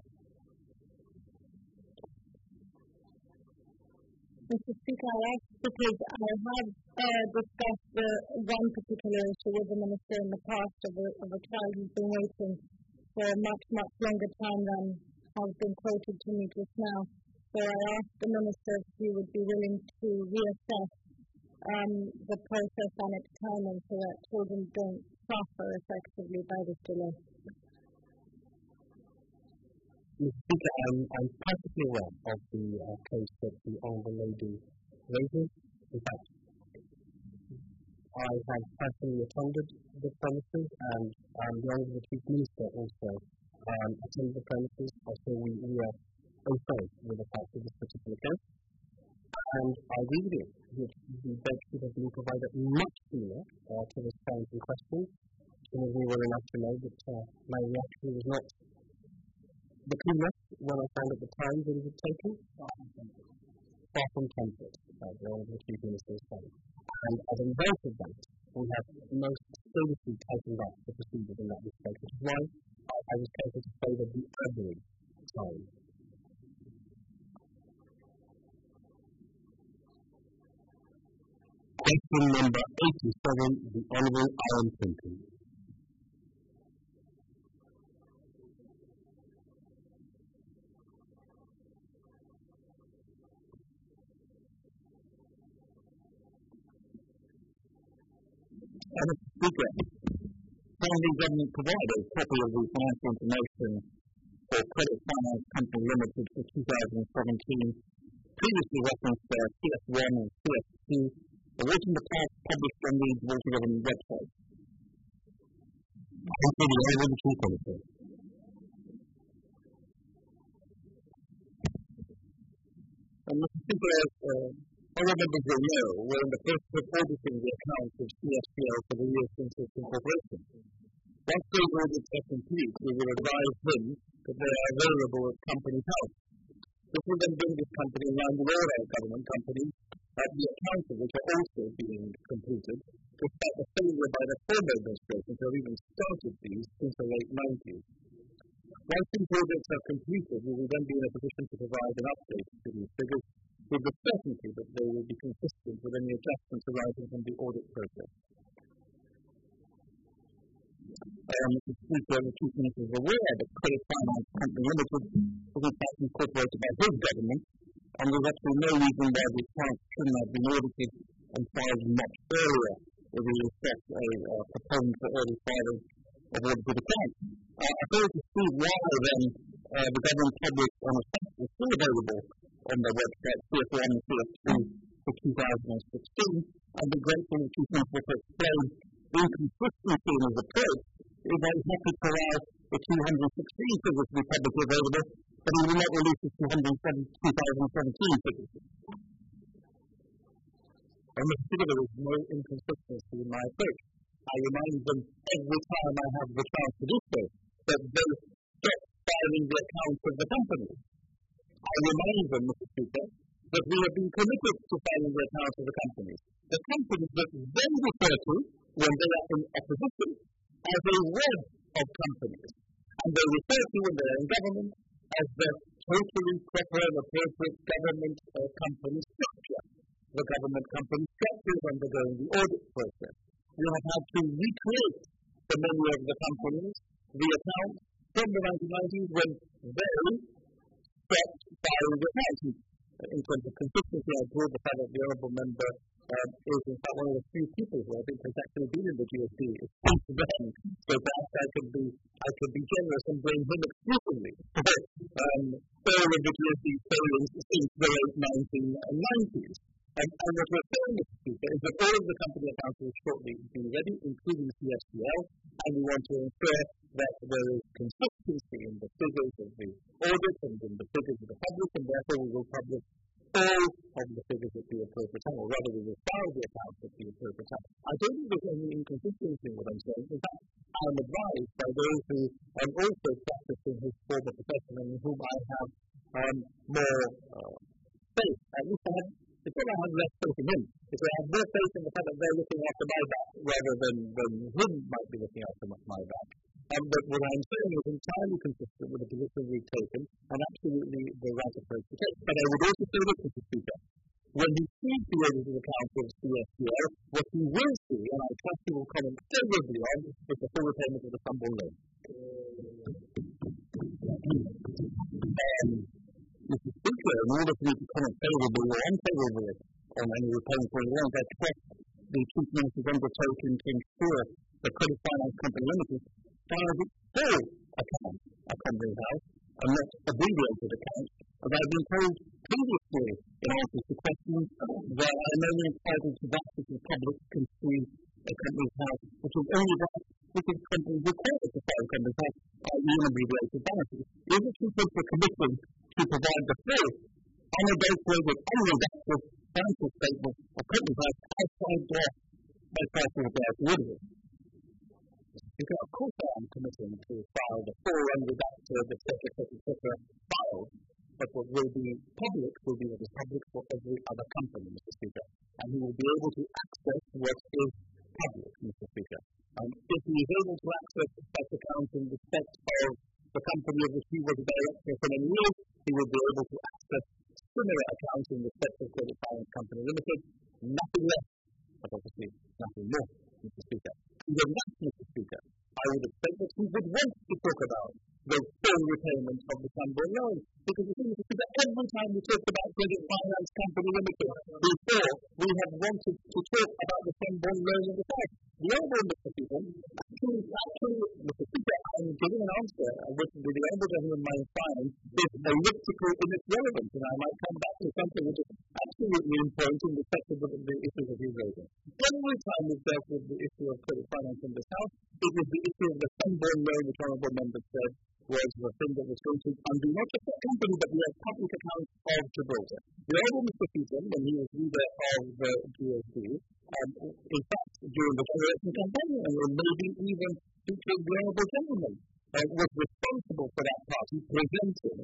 Mister Speaker, I ask because I have uh, discussed the one particular issue with the Minister in the past of a, of a child who's been waiting for a much, much longer time than has been quoted to me just now. So I asked the Minister if he would be willing to reassess um, the process and its timing so that children don't suffer effectively by this delay. Mister Speaker, I'm, I'm perfectly aware of the uh, case that the Honourable Lady raises. In fact, I have personally attended the premises, and um, the Honourable Chief Minister also um, attended the premises. So we, we are okay with the fact of this particular case. And I agree with you that the bed should have been provided much sooner uh, to this parent in question, and we were enough to know that uh, my reaction was not the cleanest when I found at the time that it had taken. Far from temperate, uh, the Honourable Chief Minister's saying. And as a result of that, we have most seriously tightened up the procedures in that respect, which is why I, I was careful to favour the average time. Question number eighty-seven, the Honourable Alan Finton. Mister Speaker, can the government provide a copy of the financial information for Credit Finance Company Limited for two thousand seventeen, previously referenced uh, C F one and C F two, but which in the past published on the Gibraltar Government website? I think the Honourable Chief Minister. And Mister Speaker, uh, honourable members will know we're in the process of auditing the accounts of C S P L for the year since its incorporation. Once those audits are complete, we will advise them that they are available at Companies House. This will then bring this company in line with all our government companies, at the accounts of which are also being completed, despite the failure by the former administration to have even started these since the late nineties. Once these audits are completed, we will then be in a position to provide an update to these figures, with the certainty that they will be consistent with any adjustments arising from the audit process. Um, Mister Speaker, the Chief Minister is aware that Credit Finance Company Limited was in fact incorporated by his government, and there's actually no reason why the accounts shouldn't have been audited and filed much earlier, with respect to a uh, proponent for early filing of audited accounts. Uh, I fail to see why then uh, the government published on a site is still available on their website, C F one and C F two for two thousand sixteen, and be grateful to Chief Minister to explain the inconsistency in his approach. Is that he's happy to allow the two thousand sixteen figures to be publicly available, but he will not release the two thousand seventeen figures. And Mister Speaker, there is no inconsistency in my approach. I remind them every time I have the chance to do so that they stop filing the accounts of the company. I remind them, Mister Speaker, that we have been committed to filing the accounts of the companies. The companies that they refer to, when they are in opposition, as a web of companies. And they refer to, when they are in government, as the totally proper and appropriate government uh, company structure. The government company structure is undergoing the audit process. We have had to recreate the many of the companies, the accounts, from the nineteen nineties when they stopped filing the accounts. In terms of consistency, I applaud the fact that the honourable member uh, is in fact one of the few people who I think has actually been in the G S B since then. So perhaps I could be I could be generous and blame him exclusively for um, all of the G S B failings since the late nineteen nineties. And, and what we're saying, Mister Speaker, is that all of the company accounts will shortly be ready, including C S P L, and we want to ensure that there is consistency in the figures of the audit and in the figures of the public, and therefore we will publish all of the figures at the appropriate time, or rather we will file the accounts at the appropriate time. I don't think there's any inconsistency in what I'm saying. In fact, I'm advised by those who are also practicing his former profession and in whom I have um, more uh, faith. At least I have It's not I have less faith in him. It's that I have more faith in the fact that they're looking after my back rather than, than him might be looking after my back. Um, but what I'm saying is entirely consistent with the position we've taken and absolutely the right approach to take. But I would also say this, Mister Speaker, when he sees the audited accounts of C S P L, what he will see, and I trust he will comment favourably on, is the full repayment of the Stumble loan. Um, Mister Speaker, in order for me to comment favourably or unfavourably on any repayment for the loans, I trust the Chief Minister's undertaking to ensure the Credit Finance Company Limited files its full account at Companies House and not abbreviated accounts. As I've been told previously in answers to questions that I am only entitled to that which the public can see at Companies House, which is only that which is companies required to file Companies House, that is abbreviated balances. Is it simply a commitment to provide the full, unadulterated, unredacted financial statement of companies like outside their by PricewaterhouseCoopers. Because of course I am committing to file the full unredacted, et cetera, et cetera, et cetera, file, but what will be public will be what is public for every other company, Mister Speaker. And he will be able to access what is public, Mister Speaker. And if he is able to access such accounts in respect of the company of which he was a director for many years, he will be able to access similar accounts in respect of Credit Finance Company Limited, nothing less, but obviously nothing more, Mister Speaker. And in that, Mister Speaker, I would expect that he would want to talk about the full repayment of the Sunborn loan. Because the thing is that every time we talk about Credit Finance Company Limited, before we have wanted to talk about the Sunborn loan in the past. The Honourable Mister Speaker, actually, actually, Mister Speaker, I'm giving an answer which the Honourable Gentleman might find is elliptical in its relevance, and I might come back to something which is absolutely important in respect of the, the issues that he's raising. Every time we've dealt with the issue of credit finance in this House, it was the issue of the Sunborn loan, which Honourable Member said was the thing that was going to undo not just that company, but the public accounts of Gibraltar. The Honourable Mister Peter, when he was leader of the G S D, um, in fact, during the election campaign, and maybe even featured the Honourable Gentleman, uh, was responsible for that party presenting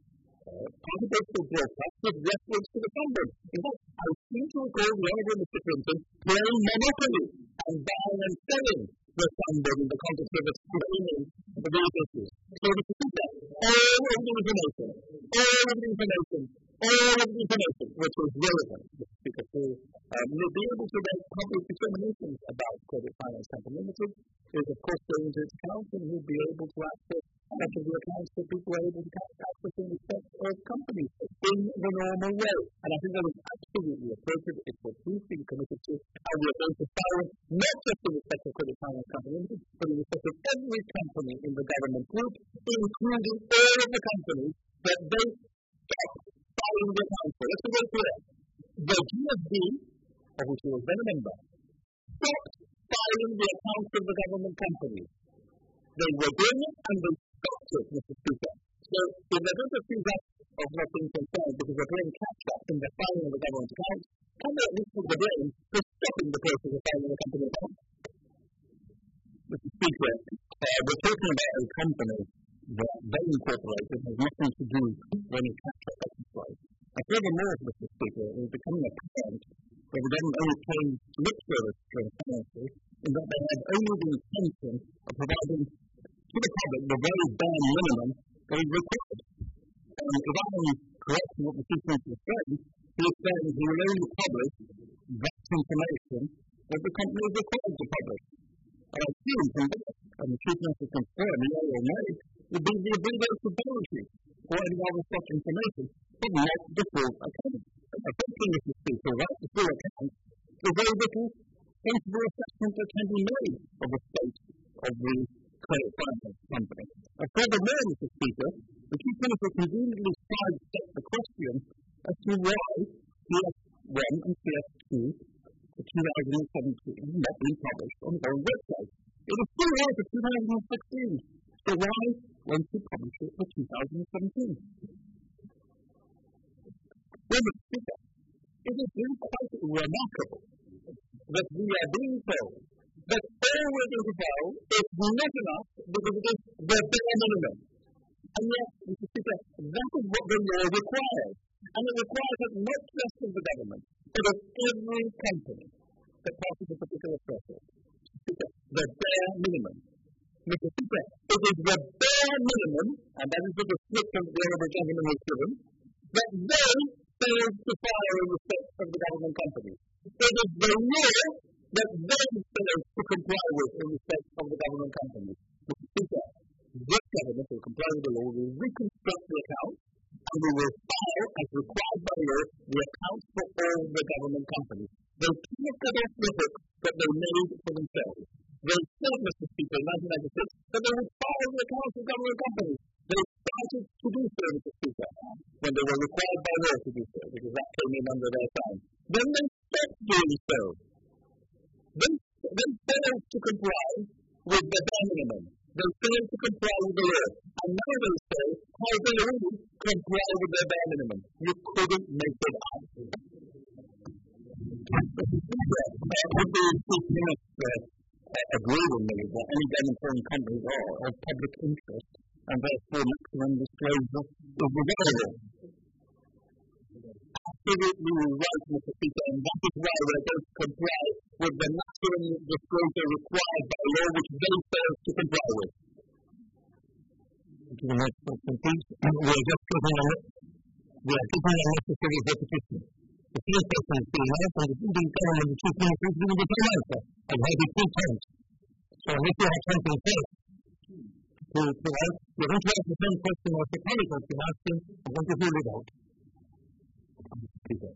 uh, presidential broadcast with reference to the Sunborn. In fact, I seem to recall the Honourable Mister Clinton playing Monopoly and buying and selling the Sunborn in the context of explaining the these issues. So we can that all of the information, all of the information, all of the information which is relevant, because to um, be able to make public determinations about Credit Finance Company Limited is of course going into its accounts, and he'll be able to access much of the accounts that people are able to access in respect of companies in the normal way. And I think that is absolutely appropriate. It's what we've been committed to, and we are going to follow not just in respect of Credit Finance Company Limited, but in respect of every company in the government group, including all of the companies that they stop filing their accounts for. Let's be very clear. The G S D, of which he was then a member, stopped filing the accounts of the government companies. They were doing it and they stopped it, Mister Speaker. So if they're going to accuse us of not being concerned because we're playing catch-up in the filing of the government accounts, can they at least put the blame for stopping the process of filing the company accounts? Mister Speaker, uh, we're talking about a company that they incorporated has nothing to do with any catch-up exercise. And furthermore, Mister Speaker, it is becoming apparent that the government only came lip service to finances in that they had only the intention of providing to the public the very bare minimum that is required. And if I am correct in what the Chief Minister is saying, he is saying he will only publish that information that the company is required to publish. And I assume from this, and the Chief Minister confirmed, the or may, would be the abbreviated balance sheet or any other such information, but not the full account. I don't think Mister Speaker, without the full account, there's very little sensible assessment that can be made of the state of the credit finance company. And furthermore, Mister Speaker, the Chief Minister conveniently sidestepped the question as to why C S one and C S two for two thousand seventeen have not been published on their own website. It is still here for two thousand sixteen, so why won't you publish it for two thousand seventeen? Well, Mister Speaker, it is really quite remarkable that we are being told that all we're going to file is not enough because it is the bare minimum. And yet, Mister Speaker, that is what the law requires. And it requires it not just of the government, but of every company that passes a particular threshold. Speaker, the bare minimum. Mister Speaker, it is the bare minimum, and that is the description the Honourable Gentleman has given, that they fail to file in respect of the government companies. It is the law that they fail to comply with in respect of the government companies. Mister Speaker, this government will comply with the law, will reconstruct the accounts, and we will file, as required by law, the accounts for all the government companies. They cannot get off the hook that they made for themselves. They said, Mister Speaker, in nineteen ninety-six, that they would file the accounts of government companies. They started to do so, Mister Speaker, when they were required by law to do so, because that came in under their time. Then they stopped doing so. They, they failed to comply with the bare minimum. They failed to comply with the law. And now they say, how they already comply with their bare minimum. You couldn't make it up. Would the Chief Minister uh, agree with me that any demonstrating companies are of public interest and therefore maximum disclosure is available? Absolutely right, Mister Speaker, and that is why we're going to comply with the maximum disclosure required by law, which they fail to comply with. To the next question, please. We are just giving a we are giving a necessary repetition. The first question is being asked, and the Indian government, the Chief Minister, is giving the same answer. I've heard it two times. So unless you have something first to provide, you're going to ask the same question as the colleague has been asking. I'm going to rule it out. Speaker.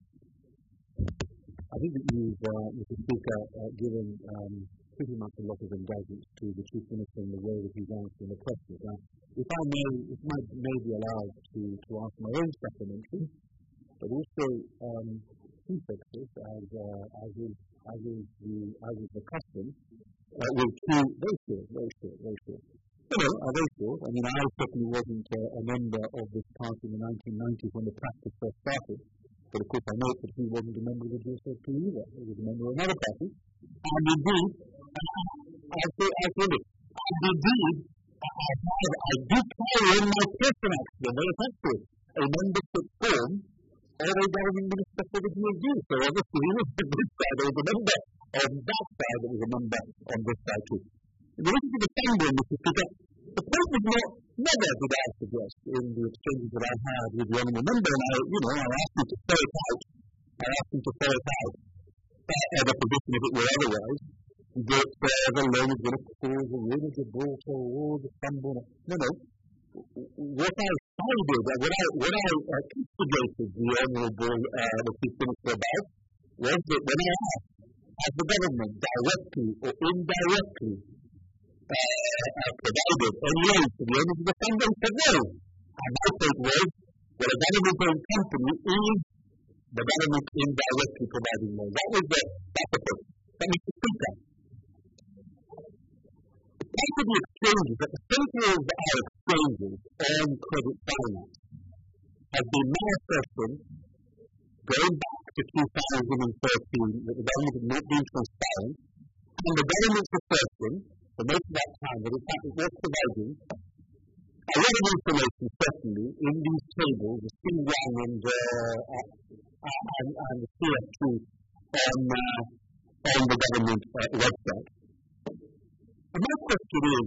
I think that you've, uh, Mister Speaker, uh, given um, pretty much a lot of indulgence to the Chief Minister in the way that he's answering the questions. Now, if I may, if I may be allowed to, to ask my own supplementary, but also um, prefixes, as, uh, as, is, as, is the, as is the custom, uh, with two very short, very short, very short. You know, uh, very short. I mean, I certainly wasn't uh, a member of this party in the nineteen nineties when the practice first started. But of course, I know that he wasn't a member of the G S S P either. He was a member of another party. And indeed, uh, I say, I say this, and indeed, I, I, I do carry in my person actually, very effective, a membership form of a governing minister for the G S D. So obviously, he was on this side, there was a member on that side, there was a member on this side too. If you listen to the Assembly, Mister Speaker, the point is not, never did I suggest in the exchanges that I had with the honourable member, and I, you know, I asked him to spell it out, I asked him to spell it out, uh, the position if it were otherwise, that uh, the loan is going to cause a ruin of Gibraltar or the Sunburn. No, no. What I sided, what I, what I uh, instigated the honourable uh, the Chief Minister about was that when I asked, has the government directly or indirectly Uh, uh, provided any aid to the owners of the fund, and said no. And my take was, well, a government-owned company is the government indirectly providing loans. That was the, that's the point. But Mister Speaker, the part of the exchanges, at the centre of our exchanges on credit finance, has been my assertion, going back to two thousand thirteen, that the government had not been transparent, and the government's assertion, for most of that time, that in fact it was providing a lot of information, certainly, in these tables, the C one and, uh, uh, and, and the C F two on, uh, on the government uh, website. And my question is,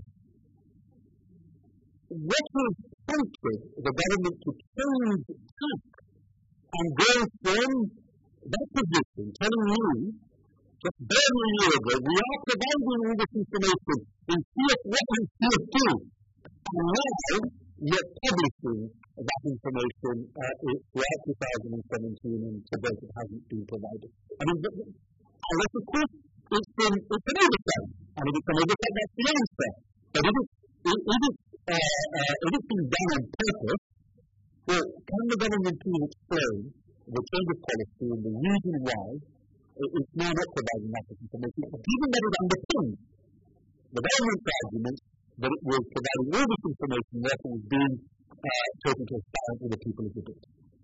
what has prompted the government to change tack and go from that position, telling you, just barely a year ago, we are providing all this information in C F one and C F two, and now you're publishing that information uh, throughout two thousand seventeen, and to date it hasn't been provided. I mean, but, unless of course it's been it's an oversight, and if it's an oversight, that's the answer. But if it's if it's uh, uh, if it's been done on purpose, well, can the government please explain the change of policy and the reason why it's now not providing that information, given that it underpins the government's argument that it was providing all this information, therefore was being uh, totally transparent with the people of the bit.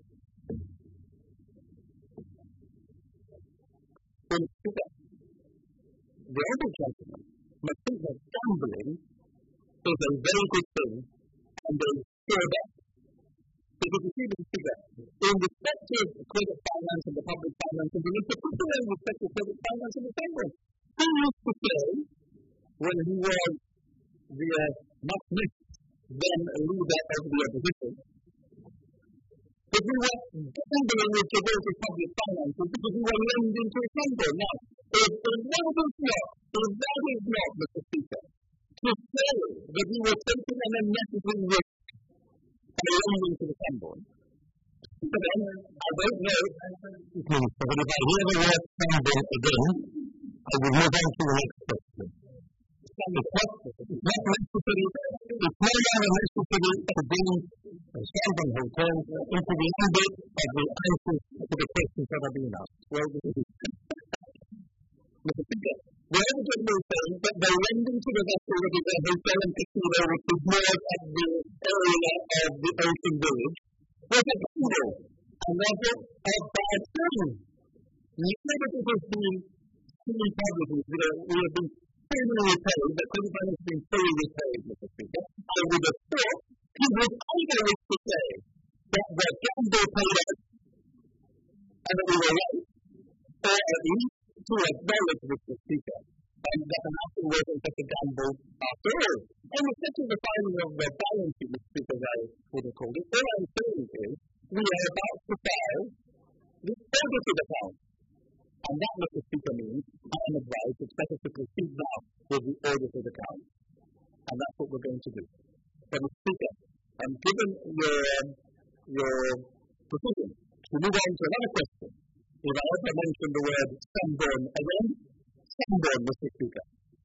Well, the other gentleman must think that gambling is a very good thing and a sure bet. Because you see, Mister Speaker, in respect of credit finance and the public finance, and in particular in respect of credit finance and the Congress, he used to say, when he was the uh, not missed then leader of the opposition, that we were gambling with Gibraltar public finances because we were lending to a Congress. Now, if, if that is not, if that is not, Mister Speaker, to say that we were taking an unnecessary risk belonging to the Sunburn. But then, I don't know, Minister, but if I hear the word Sunburn again, I will move on to the next question. It's not, it's not necessary, it's no longer necessary to bring a Sunburn hotel into the ambit of the answers to the questions that are being asked. Well, Mister Speaker, Where the government is saying that they're lending to the vessel that is a hotel and casino which is moored at the area of the ocean village was a gamble, and therefore a bad thing. Neither of it has been fully published. You know, we have been fully repaid, but credit finance has been fully repaid, Mister Speaker. I would have thought he would either wish to say that the gamble paid off and that we were right, or at least to acknowledge, Mister Speaker, and that the matter wasn't such a gamble after all. In respect to the filing of the balance sheet, Mister Speaker, as I would have called it, all I'm saying is we are about to file the audited account. And that, Mister Speaker, means I am advised it's better to proceed now with the audited account. And that's what we're going to do. But, Mister Speaker, um, given your, um, your decision to move on to another question, if I ever mention the word sunburn again, sunburn, Mister Speaker.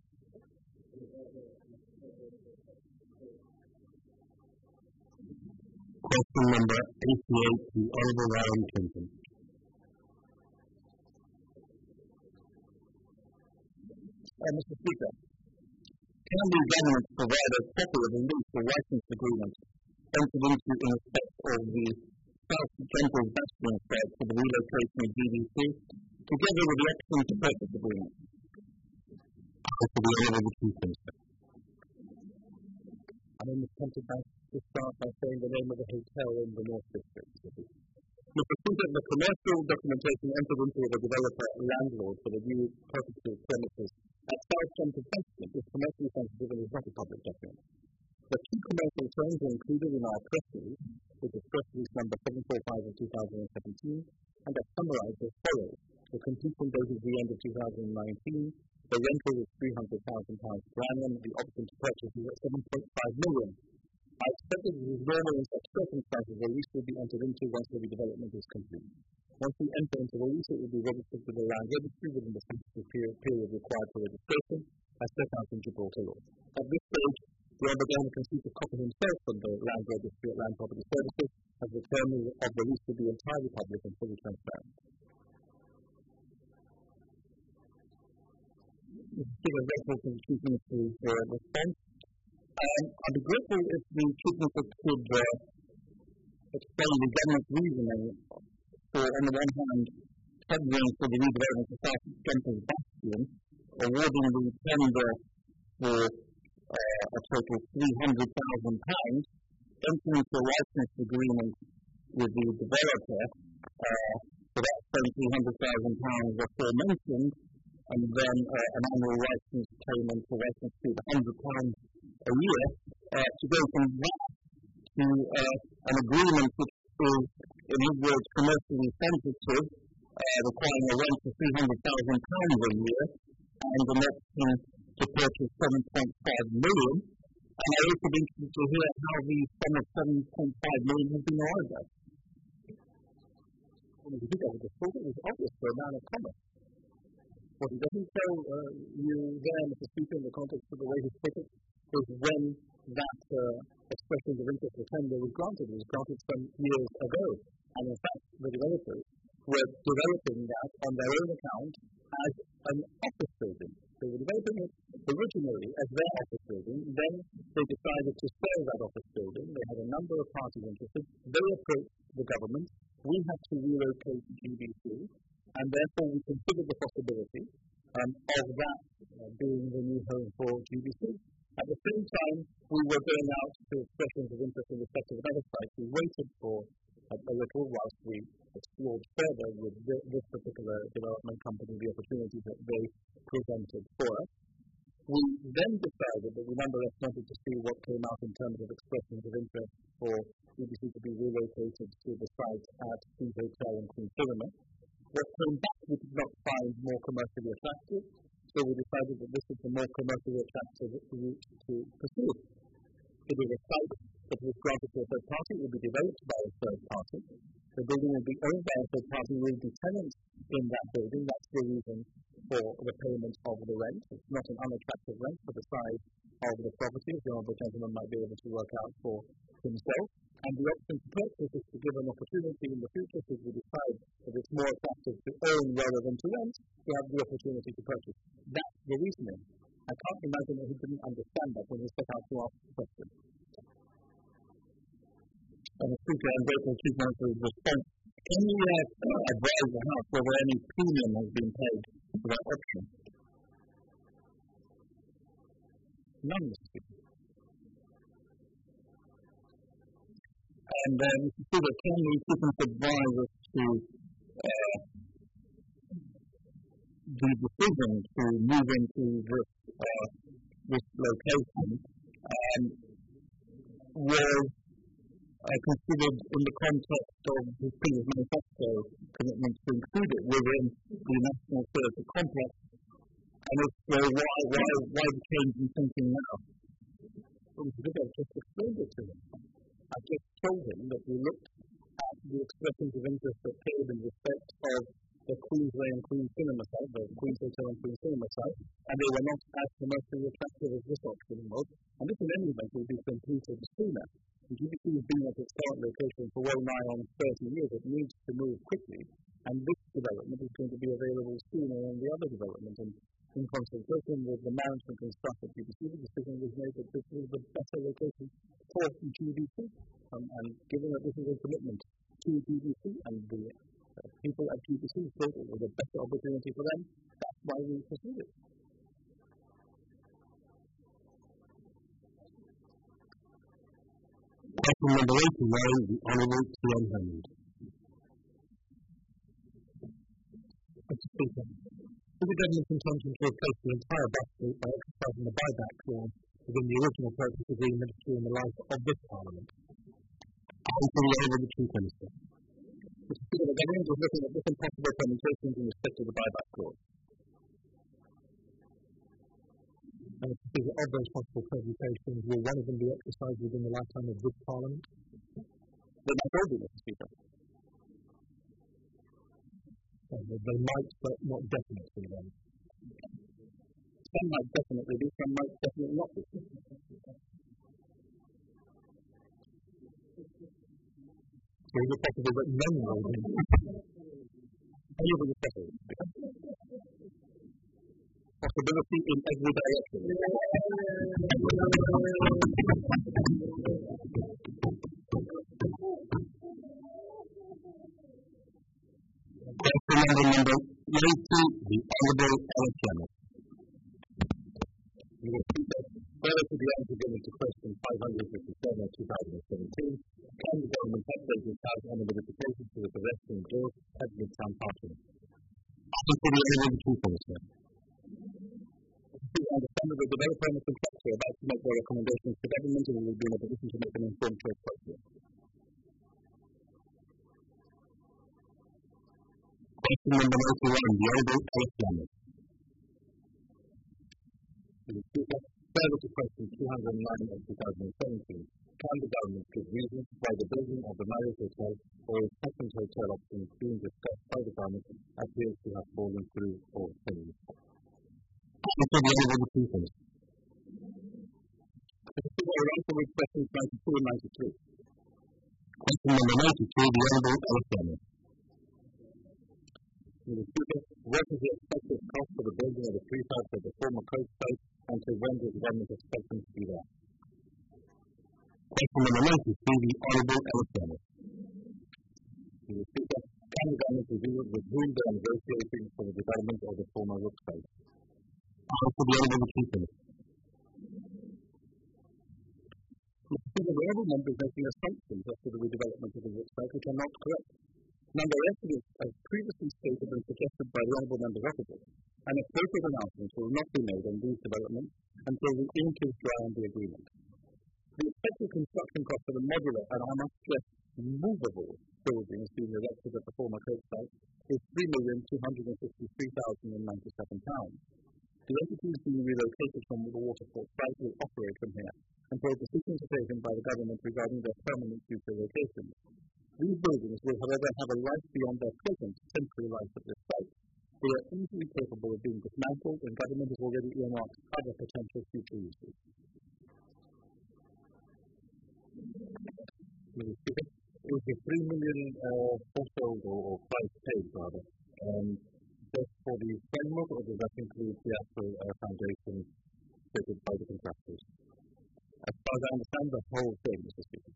Question number eighty-eight to Honourable Ryan Clinton. Uh, Mister Speaker, can the government provide a copy of the lease or license agreement entered into in respect of the South Central Bastion site for the relocation of G B C, together with the option to purchase agreement? For the Honourable Chief Minister. I'm tempted by to start by saying the name of the hotel in the North District. Mister Speaker, the commercial documentation entered into with the developer landlord for the new purpose-built premises at South Central Bastion is commercially sensitive and is not a public document. The key commercial terms are included in our press release, which is press release number seven forty-five of two thousand seventeen, and are summarized as follows. The completion date is the end of two thousand nineteen, the rental is three hundred thousand pounds per annum, the option to purchase is at seven point five million pounds. I expect that it is normal in such circumstances the lease will be entered into once the redevelopment is complete. Once we enter into the lease, it will be registered to the land registry within the sensitive period, period required for registration, as set out in Gibraltar law. At this stage, the Honourable can seek a copy himself from the land registry at Land Property Services, as the term of the lease will be entirely public and fully transparent. Mister Speaker, I'm grateful to the Chief Minister's uh, response. Um, I'd be grateful if the Chief Minister could uh, explain the government's reasoning for, on the one hand, tendering for the redevelopment of South Central Bastion, awarding the tender for uh, a total of three hundred thousand pounds, entering into a license agreement with the developer uh, for that same three hundred thousand pounds aforementioned, and then uh, an annual license payment for license fee of one hundred pounds a year, uh, to go from that to uh, an agreement which is, in his words, commercially sensitive, uh, requiring a rent of three hundred thousand pounds a year, and an option to purchase seven point five million pounds. And I'd also be interested to hear how the sum of seven point five million pounds has been arrived at. Well, if you think I would have thought it was obvious for a man of commerce. What he doesn't tell uh, you there, Mister Speaker, in the context of the way he put it, is when that uh, expression of interest for tender was granted. It was granted some years ago. And in fact, the developers were developing that on their own account as an office building. They were developing it originally as their office building. Then they decided to sell that office building. They had a number of parties interested. They approached the government. We had to relocate G B C. And therefore, we considered the possibility um, of that uh, being the new home for G B C. At the same time, we were going out to expressions of interest in respect of another site. We waited for uh, a little whilst we explored further with th- this particular development company the opportunity that they presented for us. We then decided that we nonetheless wanted to see what came out in terms of expressions of interest for G B C to be relocated to the site at Queen Hotel in Queen Philomena. What came back we did not find more commercially attractive, so we decided that this is the more commercially attractive route to pursue. It is a site that was granted to a third party, it will be developed by a third party. The building will be owned by a third party, there will be tenants in that building. That's the reason for the payment of the rent. It's not an unattractive rent for the size of the property, as the honourable gentleman might be able to work out for himself. And the option to purchase is to give an opportunity in the future, should we decide that it's more attractive to own rather than to rent, to have the opportunity to purchase. That's the reasoning. I can't imagine that he didn't understand that when he set out to ask the question. And the Speaker, I'm grateful to Chief Minister's response. Can you uh, advise the House whether any premium has been paid for that option? None, Mister Speaker. And uh, Mister Speaker, can the Chief Minister advise us to uh, the decision to move into this, uh, this location um, was uh, considered in the context of his previous manifesto commitment to include it within the National Theatre Complex, and if so, why, why, why the change in thinking now? Well, Mister Speaker, I've just explained it to him. I just told him that we looked at the expressions of interest that came in respect of the Queensway and Queen Cinema site, the Queen's Hotel and Queen Cinema site, and they were not as commercially attractive as this option was. And this in any event will be completed sooner. The G B C has been at its current location for well nigh on thirty years. It needs to move quickly, and this development is going to be available sooner than the other development. And in consultation with the management and staff at G B C, the decision was made that this was the better location for G B C. Um, and given that this is a commitment to G B C and the uh, people at G B C thought it was a better opportunity for them, that's why we proceeded. Question number eighty-nine, the Honourable T M Hammond. Mister Speaker, is the government's intention to replace the entire bus route by exercising the buyback clause within the original purchase agreement during the life of this Parliament? Answer the Honourable Chief Minister. Mister Speaker, the government is looking at different possible permutations in respect to the buyback clause. And Mister Speaker, of those possible permutations, will one of them be exercised within the lifetime of this Parliament? They might all be, Mister Speaker. Uh, they might, but not definitely then. Some might definitely be, some might definitely not be. So is it possible that none will be? Any of them is possible. Possibility in every direction. Question number number ninety, the Honourable Alice Emmett. You will see that further to the answer given to question five hundred fifty-seven of two thousand seventeen, can the government update its house on the modifications to the pedestrian bill at Midtown Parking? Answer the Honourable Chief Minister. I understand that the developer and the contractor are about to make their recommendations to government and will be in a position to make an informed choice process. Question number ninety-one, the Honourable Alice Emmett. Mister Speaker, further to question two hundred nine of two thousand seventeen, can the government give reasons why the building of the Marriott Hotel or a second hotel option being discussed by the government appears to have fallen through or failed? Answer the Honourable Chief Minister. Mister Speaker, I will answer with questions ninety-two and ninety-three. Question number ninety-two, the Honourable Alice Emmett. Mister Speaker, what is the expected cost for the building of the three sites of the former coast site, and to when does the government expect them to be there? Question number ninety-three, the Honourable Alice Emmett. Mister Speaker, can the government reveal with whom they are negotiating for the development of the former Rook site? Answer the Honourable Chief Minister. Mister Speaker, the honourable member is making assumptions as to the redevelopment of the Rook site which are not correct. Nonetheless, it is, as previously stated and suggested by the honourable member's officer, an appropriate announcement will not be made on these developments until the ink is dry on the agreement. The expected construction cost of the modular and, I must stress, movable buildings being erected at the former coast site is three million two hundred sixty-three thousand ninety-seven pounds. The entities being relocated from the Waterford site will operate from here until decisions are taken by the government regarding their permanent future locations. These buildings will, however, have a life beyond their present temporary life at this site. They are easily capable of being dismantled, and government has already earmarked other potential future uses. Mister Speaker, Is the three million uh, threshold or, or price paid rather um, just for the framework, or does that include the actual uh, foundation fitted by the contractors? As far as I understand, the whole thing, Mister Speaker.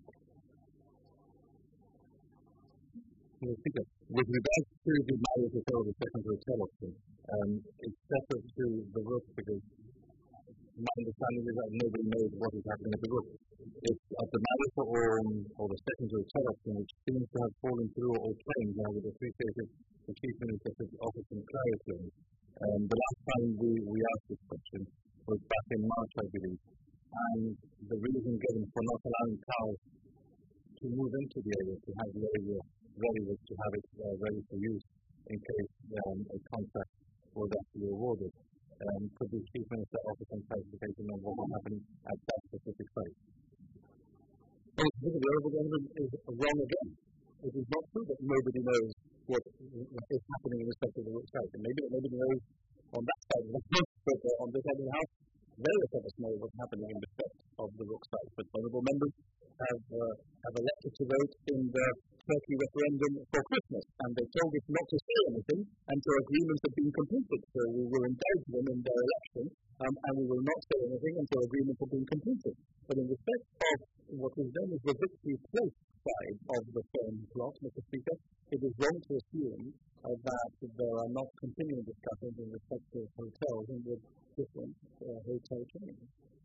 Mister Speaker, with regards to the marriage of the second hotel option, um, it's separate to the work because my understanding is that nobody knows what is happening at the work. It's at the marriage or, or the second hotel option, which seems to have fallen through all claims. I would appreciate if the Chief Minister could offer some clarity on it. Um, the last time we, we asked this question was back in March, I believe, and the reason given for not allowing cows to move into the area, to have the area ready, was to have it uh, ready for use in case um, a contract was actually awarded. Um, could the Chief Minister offer some clarification on what will happen at that specific site? Well, the Honourable Gentleman is wrong again. It is not true that nobody knows what, what is happening in respect of the Rook site. And maybe nobody knows on that side of the house, but uh, on this side of the house, various of us know what's happening in respect of the Rook site. But honourable members have, uh, have elected to vote in the Turkey referendum for Christmas, and they told us not to say anything until agreements have been completed. So we will indulge them in their election, um, and we will not say anything until agreements have been completed. But in respect of what is known as the Victory Place side of the same plot, Mister Speaker, it is wrong to assume uh, that there are not continuing discussions in respect of hotels and with different uh, hotel chains.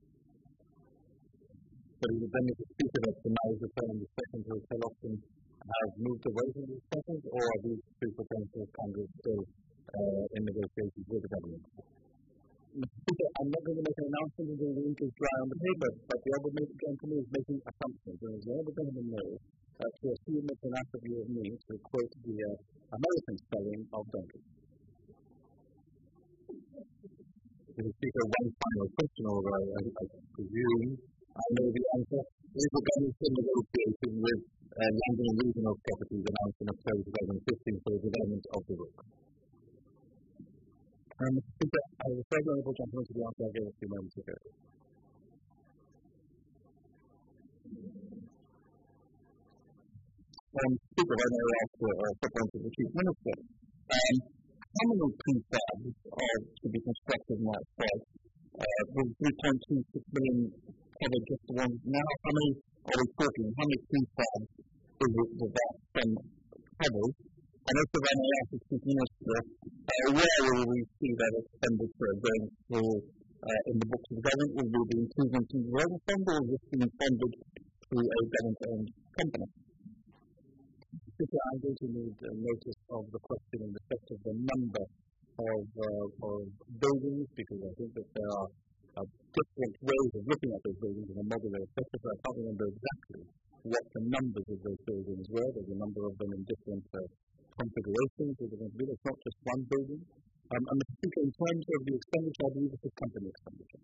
But is it then, Mister Speaker, that the marriage return and the second hotel option have moved away from these discussions, or are these two potential candidates still uh, in negotiations with the government? Mister Speaker, I'm not going to make an announcement until the ink is dry on the paper, but the Honourable Gentleman is making assumptions, and as the Honourable Gentleman knows, uh, to assume it's an act of you of me to quote the uh, American spelling of donkey. Mister Speaker, one final question, although I, I presume I know the answer. Is the government still negotiating with uh, London Regional Properties announced in October twenty fifteen for the development of the Rook? Um, Mister Speaker, I refer the Honourable Gentleman to the answer I gave a few moments ago. Um, Speaker, I know ask a uh, supplement to the Chief Minister. Um, how many prefabs are to be constructed in that site? Uh, with three point two six million covered just the ones now, how many are we talking? How many prefabs is it that that um, covers? And also when I ask the Chief Minister, uh, where will we see that expenditure going through uh, in the books of the government? Will we be improving to the Royal Fund, or is this being funded through a government-owned company? Speaker, I'm going to need a notice of the question in respect of the number of, uh, of buildings, because I think that there are uh, different ways of looking at those buildings in a modular, et cetera. So I can't remember exactly what the numbers of those buildings were. There's a number of them in different uh, configurations. It's not just one building. Um, and Mister Speaker, in terms of the expenditure, I believe it's a company expenditure.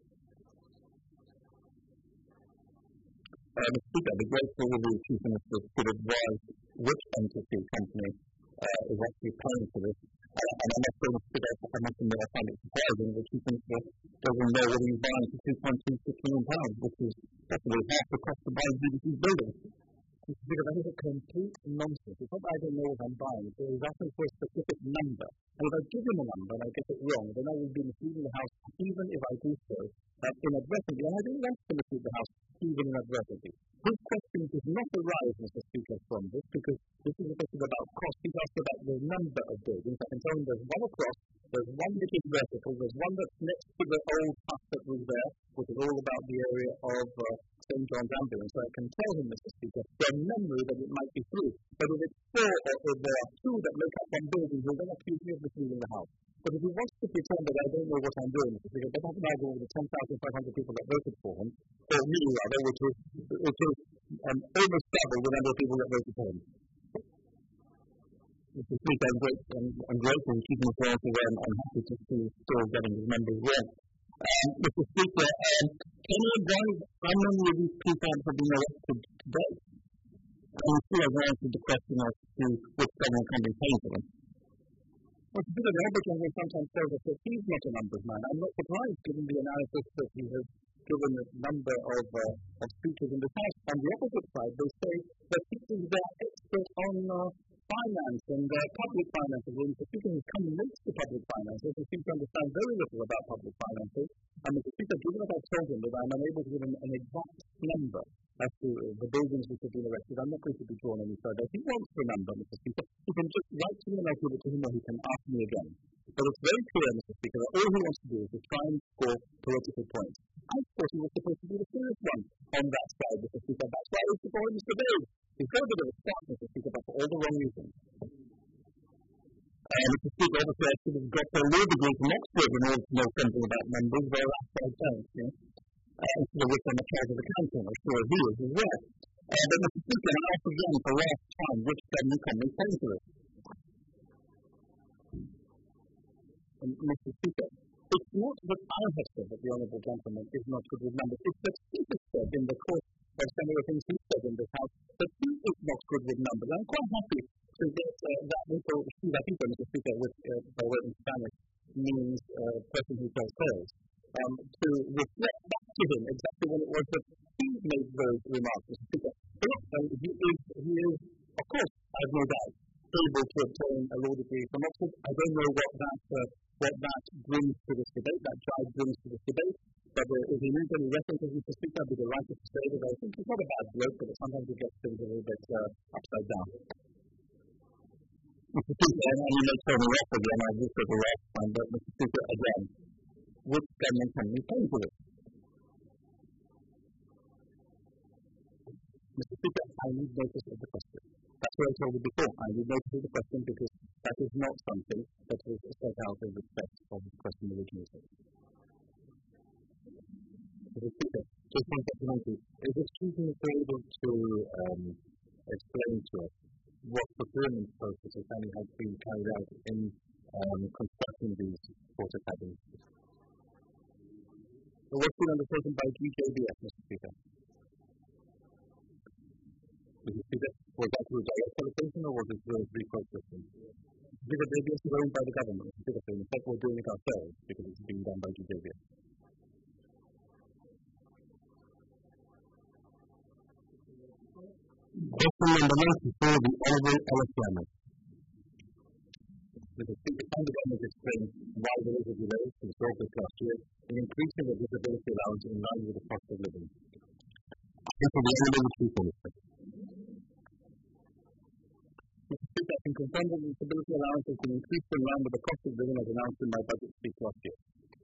Uh, Mister Speaker, I'd be grateful if the Chief Minister could advise which entity company uh, is actually paying for this. Uh, and I'm not sure, Mister Speaker, I must admit I find it surprising that the Chief Minister doesn't know what he's buying for two point two six million pounds, which is possibly half the cost of buying B B C's building. Mister Speaker, that is a complete nonsense. It's not that I don't know what I'm buying. It's asking for a specific number. And if I give him a number and I get it wrong, then I will be misleading the House, even if I do so uh, inadvertently. And I don't want to mislead the House, even inadvertently. His question does not arise, Mister Speaker, from this, because this is a question about cost. He's asked about the number of buildings. I can tell him there's one across, there's one that is vertical, there's one that's next to the old hut that was there, which is all about the area of uh, Saint John's Ambulance. So I can tell him, Mister Speaker, from memory that it might be three. But if it's four, or if there are two that make up one building, he'll then accuse me of misleading the House. But if he wants to pretend that I don't know what I'm doing, Mister Speaker, then I can argue with the ten thousand five hundred people that voted for him, or me rather, which is, which is um, almost double the number of people that voted for him. Mister Speaker, I'm, great, I'm, I'm grateful for keeping the answer there. I'm happy to see still getting his numbers well. Um, Mister Speaker, um, can you advise how many of these prefabs have been erected today? And you still have answered the question as to which government company pays for them. Well, Mister Speaker, the Honourable Gentleman sometimes tells us that he's not a numbers man. I'm not surprised, given the analysis that he has given a number of, uh, of speakers in this House on the opposite side, they say that people who are expert on uh, finance and uh, public finances, and the people who come late to public finances, who seem to understand very little about public finances, and Mister Speaker, given that I've told him that I'm unable to give him an exact number as to uh, the buildings which have been erected, I'm not going to be drawn any further. If he wants the number, Mister Speaker, he can just write to me and I'll give it to him, or he can ask me again. But it's very clear, Mister Speaker, that all he wants to do is to try and score political points. I thought he was supposed to be the serious one on that side, Mister Speaker. That's why I was supporting Mister Dave. He's got a bit of a start, Mister Speaker, but for all the wrong reasons. Uh, Mister Speaker, obviously I should have got a law degree from Oxford in order to know something about numbers, but that's what I don't, you know. Uh, instead of which I'm a chartered accountant, I'm sure he is as well. Uh, but Mister Speaker, I ask again for last time, which government company pays for it? And Mister Speaker, it's not that I have said that the Honourable Gentleman is not good with numbers. It's that he has said in the course of some of the things he said in this House that he is not good with numbers. I'm quite happy to get uh, that little sheet of paper, Mister Speaker, which uh, by word in Spanish means uh, person who does sales, um, to reflect back to him exactly when it was that he made those remarks, Mister Speaker. But um, he is, he is, of course, I have no doubt, able to obtain a law degree from Oxford. I don't know what that uh, what that brings to this debate, that jive brings to this debate, but uh, if he needs any references, Mister Speaker, I'd be delighted to say that I think he's not a bad bloke, but sometimes he gets things a little bit uh, upside down. Mister Speaker, and you may turn me off again, I've just got the last time, but Mister Speaker, again, which government company pays for it? Mister Speaker, I need notice of the question. That's what I told you before. I need notice of the question because that is not something that was set out in respect of the question originally. Mister Speaker, just one supplementary. Is the student able to um, explain to us what procurement processes have been carried out in um, constructing these water cabins? So what's been undertaken by G J B F, Mister Speaker? Mister Speaker, was that through direct allocation or was it through a three-cost system? Because J B S is owned by the government, Mister Speaker, so in fact we're doing it ourselves because it's being done by G J B F. Question number ninety-four, the Honourable Alice Lammer. Mister Speaker, can the government explain why there is a delay since August last year in increasing the disability allowance in line with the cost of living? This will be Honourable Chief Minister. Mister Speaker, I can confirm that the disability allowance has been increased in line with the cost of living as announced in my budget speech last year.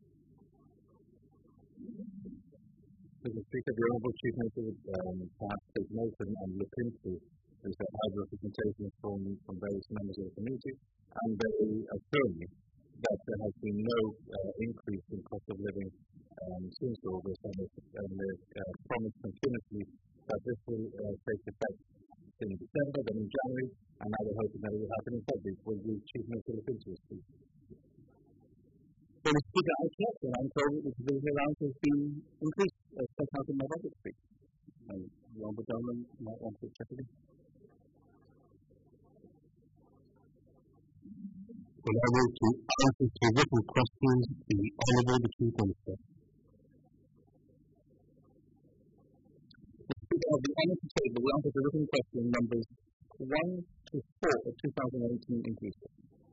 Mister Speaker, the Honourable Chief Minister would um, perhaps take note and, and look into this uh, high representation from, from various members of the community, and they assure me that there has been no uh, increase in cost of living um, since August, and they've uh, promised continuously that this will uh, take effect in December, then in January, and now they're hoping that it will happen in February. Will the Chief Minister look into this, please? Well, Mister Speaker, I checked and I'm told that the disability allowance has been increased as set out in my budget speech. And the Honourable Gentleman might want to check again. Well, I will to answer to written questions, the Honourable the Chief Minister. Mister Speaker, I'll be honoured to say that the answer to written question numbers one to four of two thousand eighteen inclusive.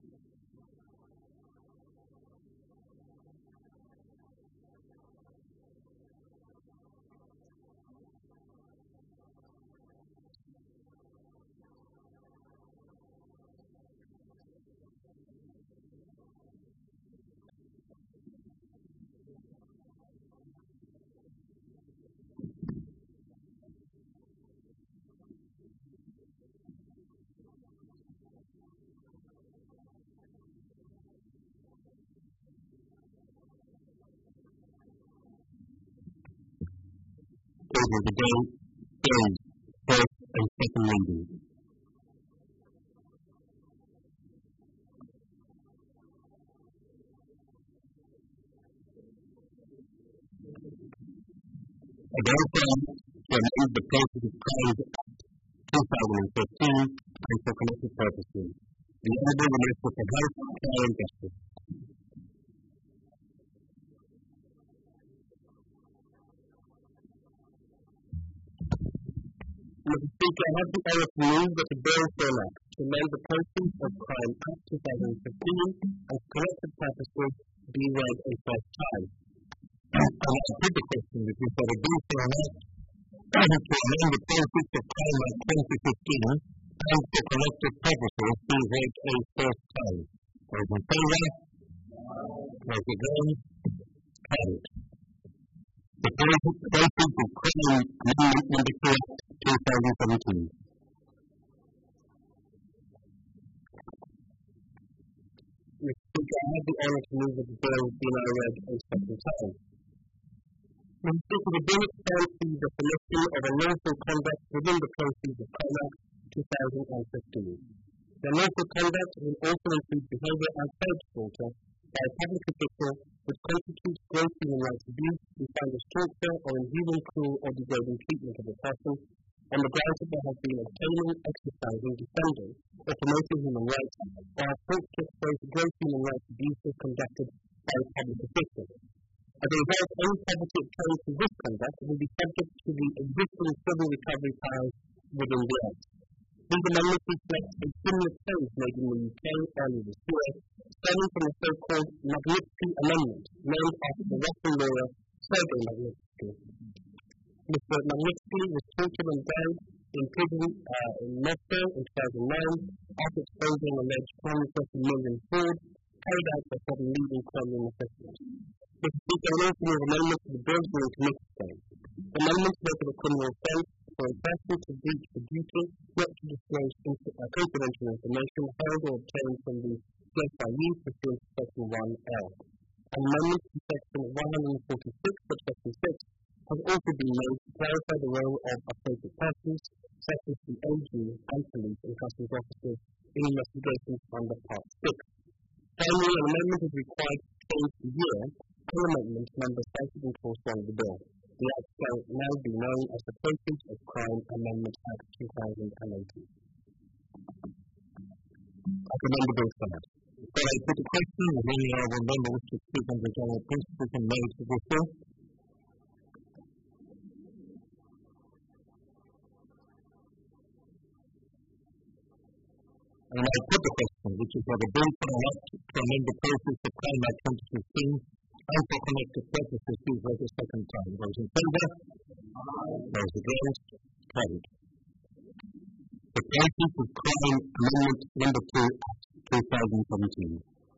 Order of the day is first and second reading. A bill to amend the Process of Crimes Act two thousand fifteen and for connected purposes. The Honourable Minister for Health, Care and Justice. Mister Speaker, I have the honour to move that the bill for an act to amend the Proceeds of Crime Act twenty fifteen and for collective purposes be read a first time. And I put the question, which is that a bill for an act to amend the Proceeds of Crime Act twenty fifteen and for collective purposes be read a first time. Those in favour? Those against? Carried. The Proceeds of Crime Amendment Number two Act twenty seventeen. Mister Speaker, I have the honour to move that the bill be now read a second time. Mister Speaker, the bill expands the definition of unlawful conduct within the Proceeds of Crime Act twenty fifteen. The unlawful conduct will also include behaviour outside slaughter by a public official which constitutes gross human rights abuse, defined as torture or inhuman, cruel or degrading treatment of a person on the grounds that there has been obtaining, exercising, defending or promoting human rights or have sought to expose gross human rights abuses conducted by a public official. As a result, any property obtained through this conduct will be subject to the existing civil recovery powers within the Act. These amendments reflect a similar change made in the U K earlier this year, stemming from the so-called Magnitsky Amendment, named after the Russian lawyer Sergei Magnitsky. Mister Magnitsky was tortured and died in prison uh, in Moscow in two thousand nine after exposing alleged one hundred twenty million fraud carried out by seven leading Kremlin officials. Mister Speaker, I also move amendments to the bills being committed today. The amendments make it a criminal offence for a person to breach the duty not to disclose uh, confidential information held or obtained from the C S I U pursuant to Section one L. An amendment to Section one hundred forty-six, Section six, has also been made to clarify the role of appropriate persons, such as the A G and police and customs officers, in investigations under Part six. Finally, an amendment is required to change the year to amendment number cited in Clause one of the bill. The Act shall now be known as the Proceeds of Crime Amendment Act twenty eighteen. I commend the bill stand. So I put the question, if any honourable member wishes to speak on the general principles and merits of this bill. And I put the question, which is that a bill for an act to amend the Proceeds of Crime Act twenty fifteen and for collective purposes be read a second time. Those in favour? Those against? Carried. The Proceeds of Crime Amendment Number two Act twenty seventeen.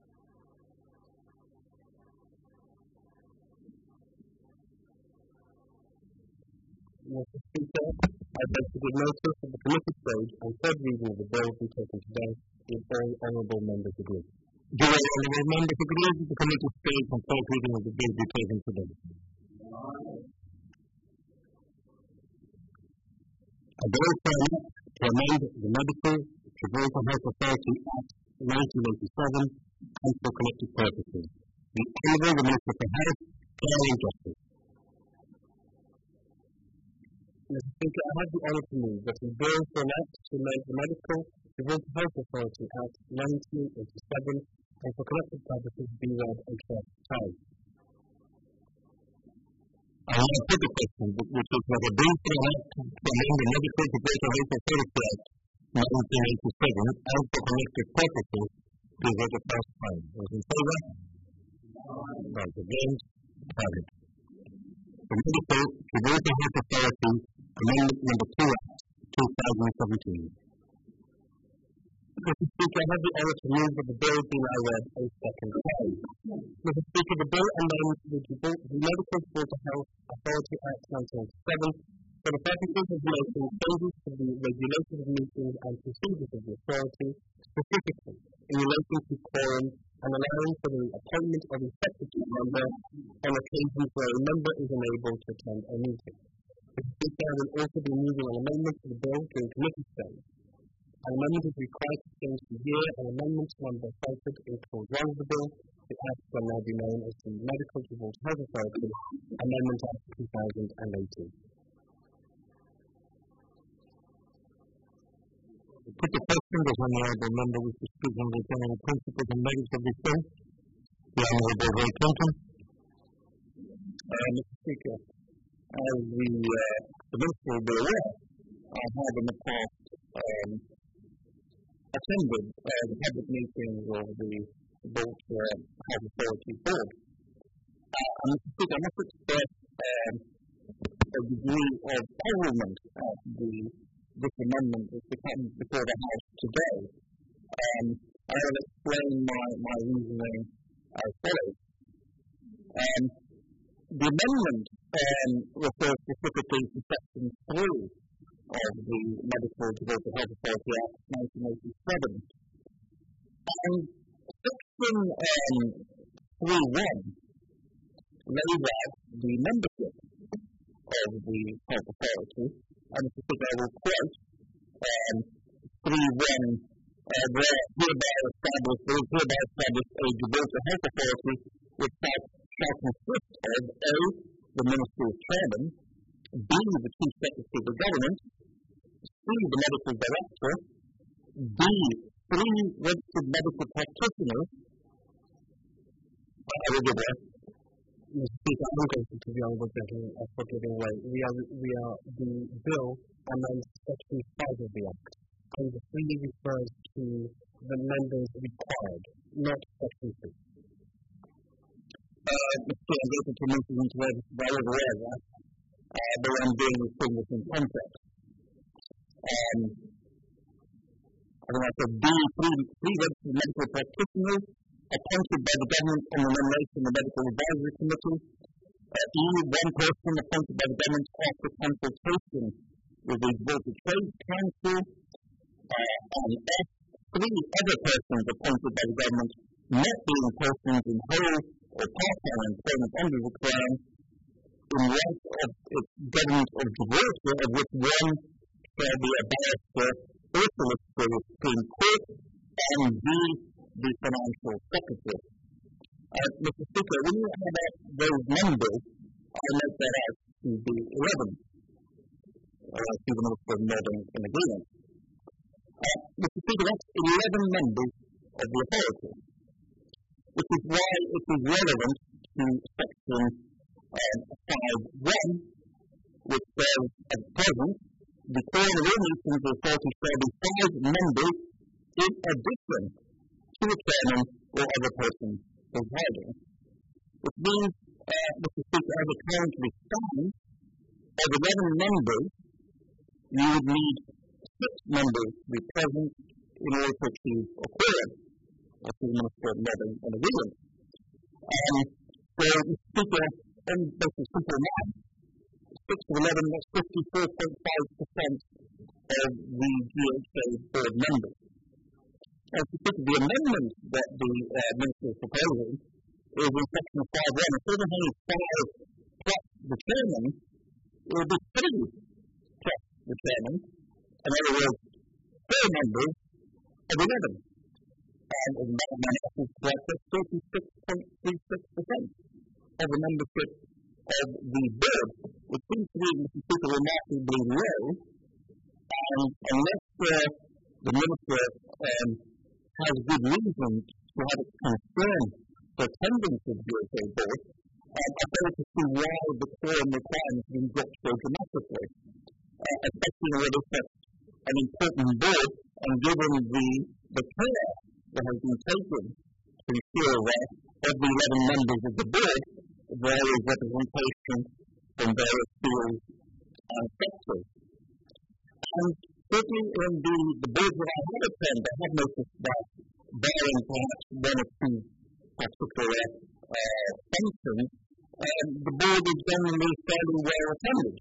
Mister Speaker, I beg to give notice of the committee stage and third reading of the bill be taken today, if all honourable members agree. Do all honourable members agree that the committee stage and third reading of the bill be taken today? A bill for an act to amend the Medical Gibraltar Health Authority Act nineteen eighty-seven and for collective purposes. The Honourable the Minister for Health, Care and Justice. Mister Speaker, I have the honour to move that the bill for an act to amend the Medical Gibraltar Health Authority Act nineteen eighty-seven and for collective purposes be read a first time. I want to put the question, which is that a bill for an act to amend the Medical Gibraltar Health Authority Act nineteen eighty-seven and for collective purposes be read a first time. Those in favour? Those against? Carried. The Medical Gibraltar Health Authority Amendment Number two Act twenty seventeen. Mister Speaker, I have the honour to move that the bill be now read a second time. Mister Speaker, the bill amends the, the Medical Gibraltar Health Authority Act nineteen eighty-seven for the purposes of making changes to the regulations of meetings and procedures of the authority, specifically in relation to quorum and allowing for the appointment of a substitute member on occasions where a member is unable to attend a meeting. Mister Speaker, I will also be moving an amendment to the bill during committee stage. An amendment is required to change the year and amendment number cited in Clause one of the bill. The Act will now be known as the Medical Gibraltar Health Authority Amendment Act twenty eighteen. Put the question, does any honourable member wish to speak on the general principles and merits of this bill? The Honourable Ray Clinton. Uh, Mister Speaker, as the, uh, the Minister will be aware, I have in the past um, attended uh, the public meetings of the Bolter House Authority Board. Uh, and Mister Speaker, I must express um, a degree of puzzlement at the, this amendment that's become before the House today. Um, I will explain my, my reasoning as follows. Um, the amendment um, refers specifically to Section three of the Medical Gibraltar Health Authority Act nineteen eighty-seven. And Section um, three one lays out the membership of the Health Authority, and Mister Speaker, I will quote um, three one, uh, where hereby established, there is hereby established a Gibraltar Health Authority which shall consist of A, the Minister's Chairman, B, the Chief Secretary of the Government, C, the Medical Director, D, three registered medical practitioners. I will give that. Mister Speaker, I'm going to the honourable gentleman of forgiving way. We are, we are, the bill amends Section five of the Act, and the three refers to the members required, not Section two. Uh, Mister Speaker, I'm going to mention into where I was aware of that, uh, but I'm doing this thing within context. Um, I think I said D, three, three registered medical practitioners appointed by the government on the nomination of the Medical Advisory Committee. Uh, E, one person appointed by the government after consultation with the Gibraltar Trade Council. Uh, and F, three other persons appointed by the government, not being persons in whole or part-time employment under the Crown, in right of its government of Gibraltar, of which one shall be a barrister or solicitor of the Supreme Court, and B, the Financial Secretary. Uh, Mister Speaker, when you add up those numbers, I make that out to be eleven. Or I see the Minister of Northern in agreement. Uh, Mister Speaker, that's eleven members of the authority, which is why it is relevant to Section um, five one, which says, at present, the quorum of all meetings of the authority shall be five members in addition to the chairman or other person presiding. Which means, uh, Mister Speaker, as it currently stands, of eleven members, you would need six members to be present in order to achieve a quorum. That's the Minister of Northern in agreement. Um, so, Mister Speaker, on basis simple math, six of eleven, that's fifty-four point five percent of the G H A board members. As to the amendment that the uh, Minister is proposing is in Section five one. Instead of having five plus the chairman, it will be three plus the chairman. In other words, four members of eleven. And as a matter of fact, that's thirty-six point three six percent of the membership of the board, which seems to be, Mister Speaker, remarkably low. And unless uh, the Minister um, has good reason to have a concern for attendance of the G H A board, um, I fail to see why the quorum requirement has been dropped so dramatically, uh, especially when it is an important board, and given the, the care that has been taken to ensure that of the eleven members of the board, there is representation from various fields and sectors. And certainly in the, the boards that I have attended, I have noticed that barring perhaps one or two particular uh, functions, um, the board is generally fairly well attended.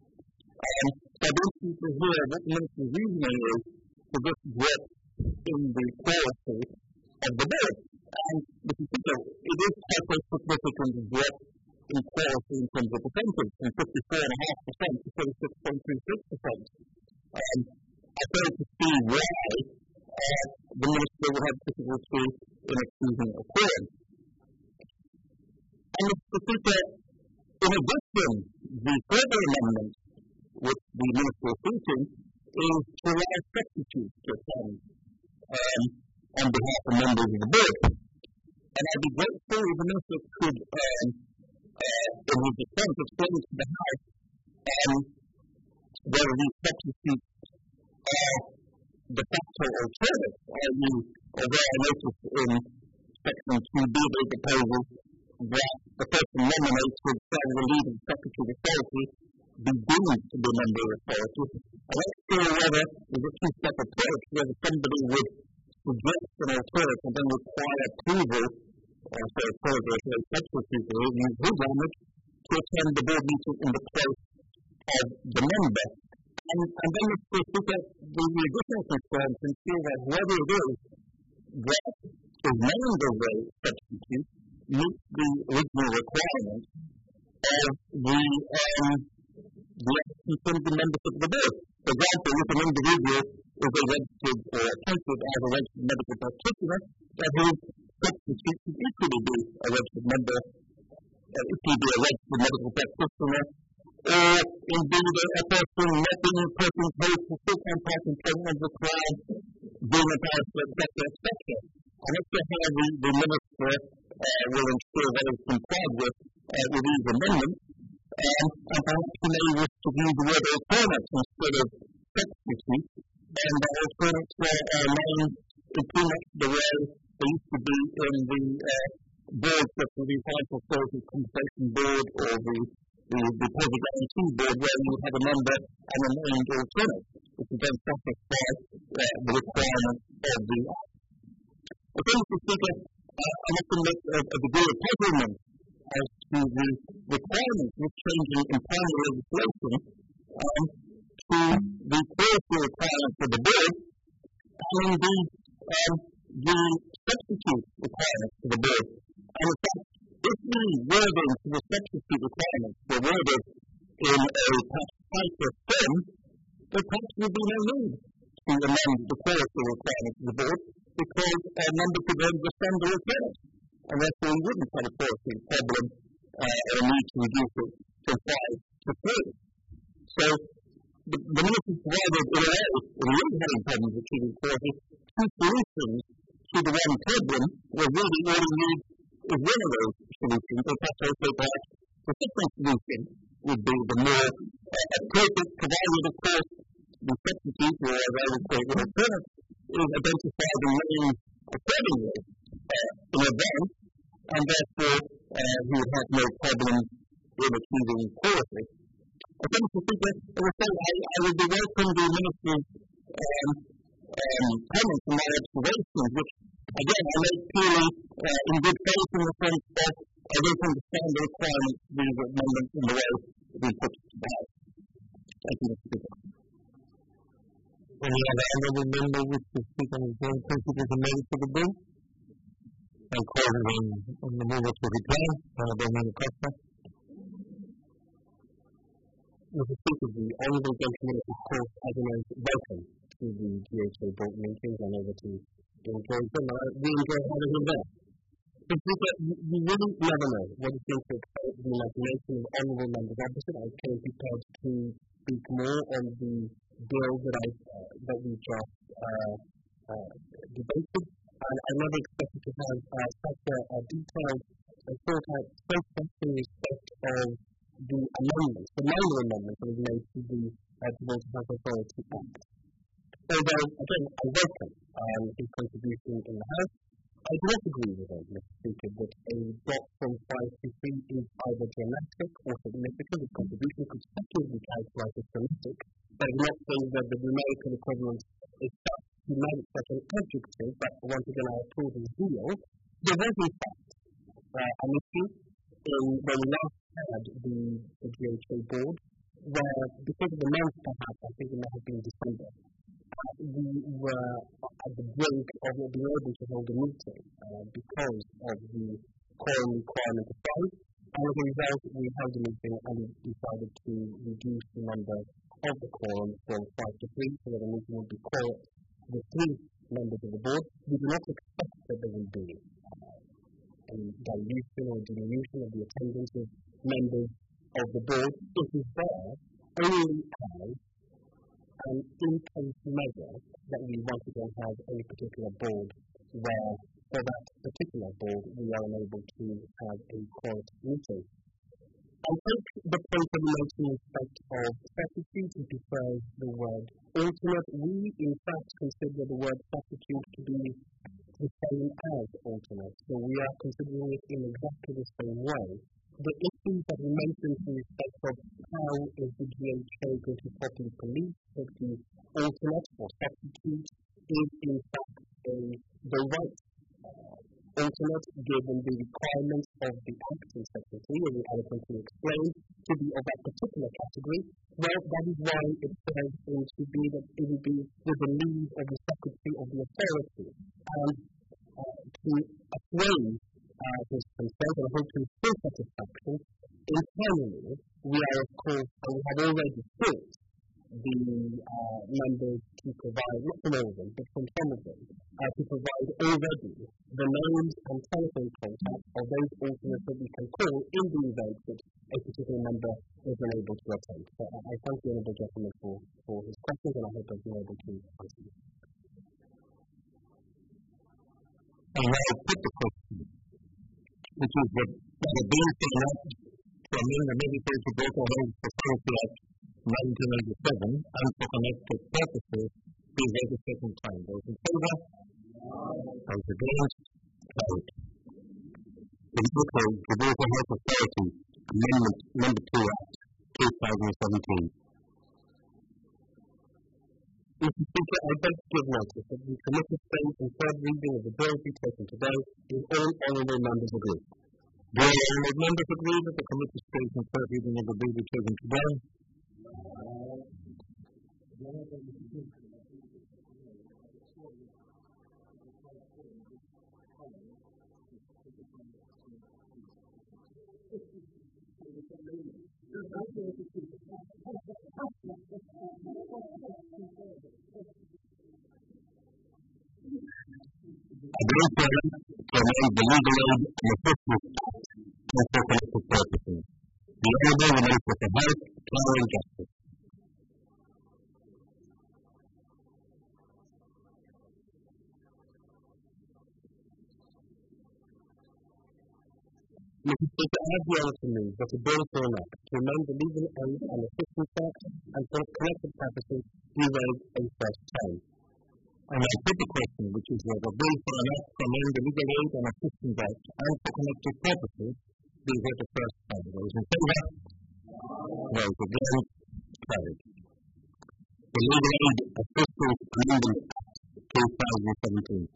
Um, so I'd be interested to hear what the Minister's reasoning is for this drop in the quality of the board. And Mister Speaker, it is quite a significant drop in quality in terms of percentage, from fifty-four point five percent to thirty-six point two six percent. Um, I fail to see why uh, the Minister would have difficulty in achieving a quorum. And Mister Speaker, in addition, the further amendment which the Minister is seeking is to allow substitutes to attend um, on behalf of members of the board. And I'd be grateful if the Minister could, um, uh, in his defense, explain to the House um, whether these substitutes are de facto alternatives, that is, although I noticed in Section two B of the proposal that the person nominated shall relieve the Secretary of Authority be deemed to be a member of authority. I'm not sure whether there's a two-step approach, whether somebody would suggest an alternative and then require approval, or say approval, or say substitute, or use his language to attend the board meeting in the place of the member. And, and then of course look at the additional concerns and see that whether it is that is named as a substitute meets the original requirements of the um, the concerned the membership of the board. For example, if an individual is a registered or appointed as a registered medical practitioner, that his substitute should equally be a registered member, uh, it could be a registered medical practitioner, or indeed a person not being a person paid for full-time part employment of the client, being a barrister, et cetera, et cetera. And that's how the, the minister uh, will ensure that it's complied with, uh, with these amendments. Um, and perhaps he may wish to use the word alternates instead of substitute, and the alternates are uh, named in pretty much the way they used to be in the uh, boards such as the Financial Services Compensation Board or the the, the Deposit Guarantee Board, where you have a member and a named alternate, which is then satisfy uh, the requirements of the Act. I think, Mister Speaker, uh, I must admit a, a degree of puzzlement as to the requirements of changing in primary legislation um, to the quality requirements of the board, and indeed um, the substitute requirements of the board. And in fact, if the wording for the substitute requirements were worded in a perhaps tighter form, there perhaps would be no need to amend the quality requirements of the board, because a member could then just send the alternate, and therefore we wouldn't have a quality problem uh, or a need to reduce it from five to three. So the, the minister provided, in a way, if we were having problems achieving quality, two solutions to the one problem, where really all you need is one of those solutions, or perhaps also perhaps the second solution would be the more uh, appropriate, provided, of course, the substitute, or as I would say, the alternate, is identified and named accordingly uh, in advance, and therefore uh, we would have no problem in achieving quality. I think, Mister Speaker, as I say, I, I would be welcome the Minister's um, um, comments and my observations, which, again, I make purely uh, in good faith in the sense that I don't understand the requirements of these amendments in the way we put to the House. Thank you, Mister Speaker. Any other honourable member which will speak on his own principles and merits of the bill? I call on, on the member to reply. Honourable Member Costa. Mister Speaker, the honourable gentleman is, of course, as announced, welcome to the G H A board meetings and over to enjoy them. Uh, we enjoy having him there. Mister Speaker, you, you really never know what is going to excite the imagination of honourable members opposite. I came prepared to speak more on the bill that I uh, that we just uh, uh, debated, and I never expected to have uh, such a, a detailed and thought out process in respect of the amendments, the minor amendments that was made to the uh, Gibraltar Health Authority Act. Although, again, I welcome um, his contribution in the House, I do not agree with him, Mister Speaker, that a drop from five to three is either dramatic or significant. His contribution could certainly be characterized as dramatic, but I do not think that the numerical equivalence is such, he made it such an adjective, but once again I approve his zeal. There was, in fact, uh, an issue in when we last had the, the G H A board, where, because of the month perhaps, I think it may have been December, uh, we were at the brink of not being able to hold a meeting uh, because of the quorum requirement of five, and as a result we held a meeting and we decided to reduce the number of the quorum from five to three, so that the meeting would be called with three members of the board. We do not expect that there will be uh, any dilution or diminution of the attendance of members of the board. It is there only as an in-case measure that we once again have a particular board where, for that particular board, we are unable to have a quorum meeting. I think the point that you made in respect of substitute prefers the word alternate. We, in fact, consider the word substitute to be the same as alternate, so we are considering it in exactly the same way. The issues that we mentioned in respect of how is the G H A going to properly police that the alternate or substitute is, in fact, a, the right alternate given the requirements of the Act in Section three, as we eloquently explained, to be of that particular category. Well, that is why it says it should be that it will be with the leave of the Secretary of the Authority. And uh, to assuage uh, his concerns and hopefully full satisfaction, internally, we are, of course, and we have already sought the uh, members to provide, not from all of them, but from some of them, uh, to provide already the names and telephone contacts of those alternates that we can call in the event that a particular member is unable to attend. So I, I thank the Honourable Gentleman for, for his questions, and I hope I've been able to answer them. And now put the question, which is that the bill for not to amend the Military to Broker Home Society Act nineteen eighty-seven and for connected purposes be read a second time. Those in favour? Those against? Carried. The Broker Health Authority Amendment Number two Act two thousand seventeen. Mister Speaker, I beg to give notice that the committee statement and third reading of the bill be taken today. Do all honourable members agree? Do all honourable members agree that the committee statement and third reading of the bill be taken today? Agree to amend the Legal Aid and Assistance Act and for connected purposes. The Honourable Minister for Health, Care and Justice. Mister Speaker, I have the honour to move that a bill for an act to amend the Legal Aid and Assistance Act and for connected purposes be read a first time. And I put the question, which is that a bill for an act to amend the Legal Aid and Assistance Act and for connected purposes be read a first time. Those in favour? Those against? Carried. The Legal Aid Assistance Amendment Act two thousand seventeen.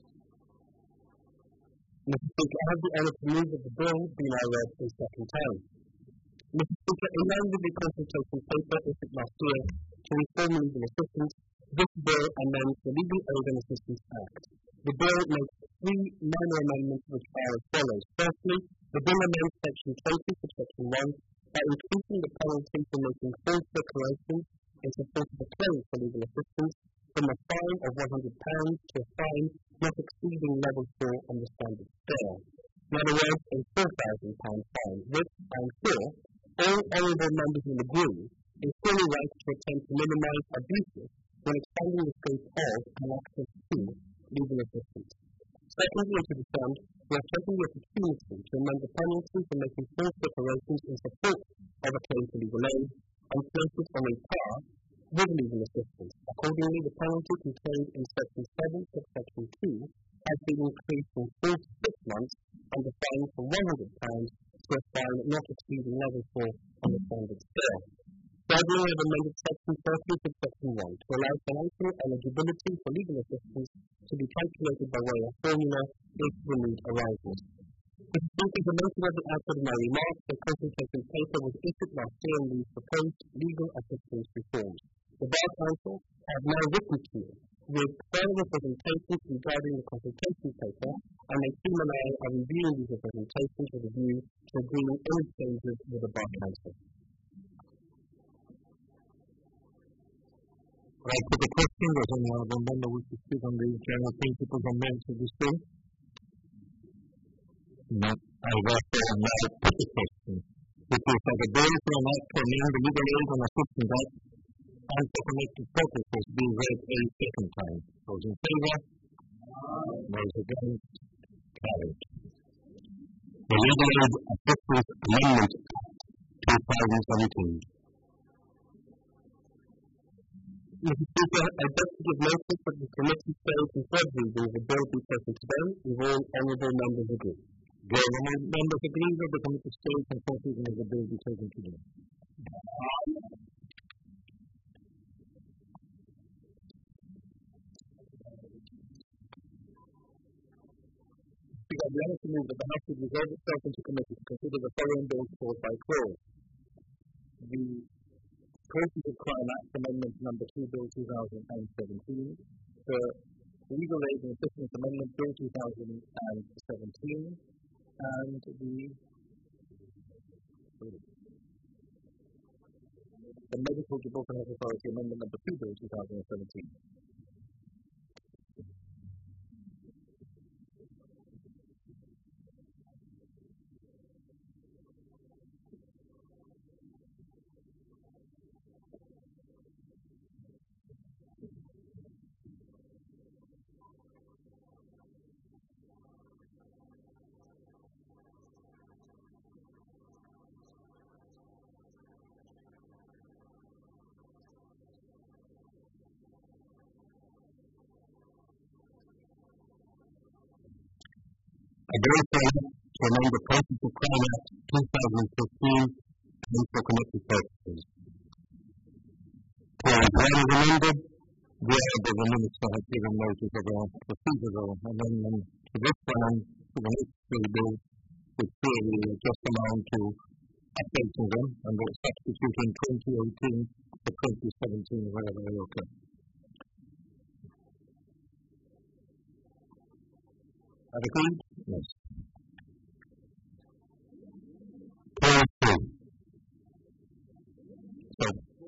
Mister Speaker, I have the honour to move that the bill be now read a second time. Mister Speaker, in line with the consultation paper issued last year to reform legal assistance, this bill amends the Legal Aid and Assistance Act. The bill makes three minor amendments which are as follows. Firstly, the bill amends Section twenty, Subsection one, by increasing the penalty for making false declarations in support of a claim for legal assistance from a fine of one hundred pounds to a fine not exceeding level four on the standard scale. In other words, a four thousand pounds fine, which, I am sure, all honourable members will agree is fully right to attempt to minimise abuses when expanding the scope of and access to legal assistance. Secondly, and to the end, we are taking the opportunity to amend the penalty for making false declarations in support of a claim for legal aid and place it on a par with legal assistance. Accordingly, the penalty contained in Section seven, Subsection two, has been increased from four to six months and the fine from one hundred pounds to a fine not exceeding level four on the standard scale. Thirdly, we have amended Section thirty, Subsection one to allow financial eligibility for legal assistance to be calculated by way of formula if the need arises. The speaker mentioned at the outset of my remarks that consultation paper was issued last year on these proposed legal assistance reforms. The Bar Council have now written to you with further representations regarding the consultation paper, and my team and I are reviewing these representations with a view to agreeing any changes with the Bar Council. I put the question, does any honourable member wish to speak on the general principles and merits of this bill? No. I therefore now put the question, which is that the bill for an act to amend the Legal Aid and Assistance Act and for connected purposes be read a second time. Those in favour? Those against? Carried. The Legal Aid Assistance Amendment Act twenty seventeen. Mister Speaker, I beg to give notice that the committee failed to third reading the bill be taken today, with all honourable members agree. Honourable members agree that the committee failed to third reading of the bill be taken today. Speaker, I have to move that the House should resolve itself into committee to consider the following bills clause by clause. The Persons of Crime Act Amendment Number two, Bill two thousand seventeen, the Legal Aid and Assistance Amendment Bill two thousand seventeen, and the the Medical Gibraltar Health Authority Amendment Number two, Bill two thousand seventeen. I therefore to amend the Persons of Crime Act two thousand fifteen and for committee purposes. Clause one is amended, where the Minister has given notice of a procedural amendment to this one to the next three bills, which really just amount to updating them and substituting twenty eighteen for twenty seventeen wherever they occur. Have agreed? Yes. Clause two. So,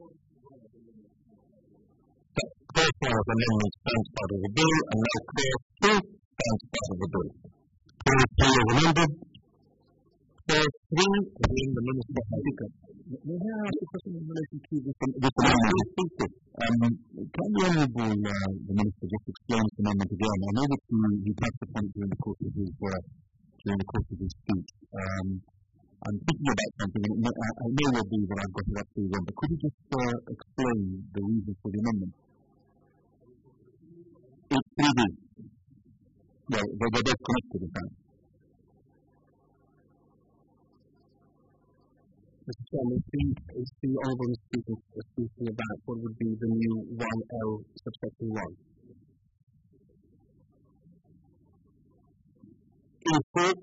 clause one of the amendment stands part of the bill, and now clause two stands part of the bill. Clause two is amended. Clause three, again, the Minister has Speaker. May I ask a question in relation to this, this amendment? Um, can the Honourable uh, the Minister just explain this amendment again? I know that he, he touched upon it during the course of his uh, during the course of his speech. Um, I'm thinking about something, and I, I may well be that I've got it up to wrong, but could you just uh, explain the reason for the amendment? It's three B. Well, they're, they're both connected, in fact. Mister Chairman, is the Honourable Speaker speaking about what would be the new one L subsection one? In fact,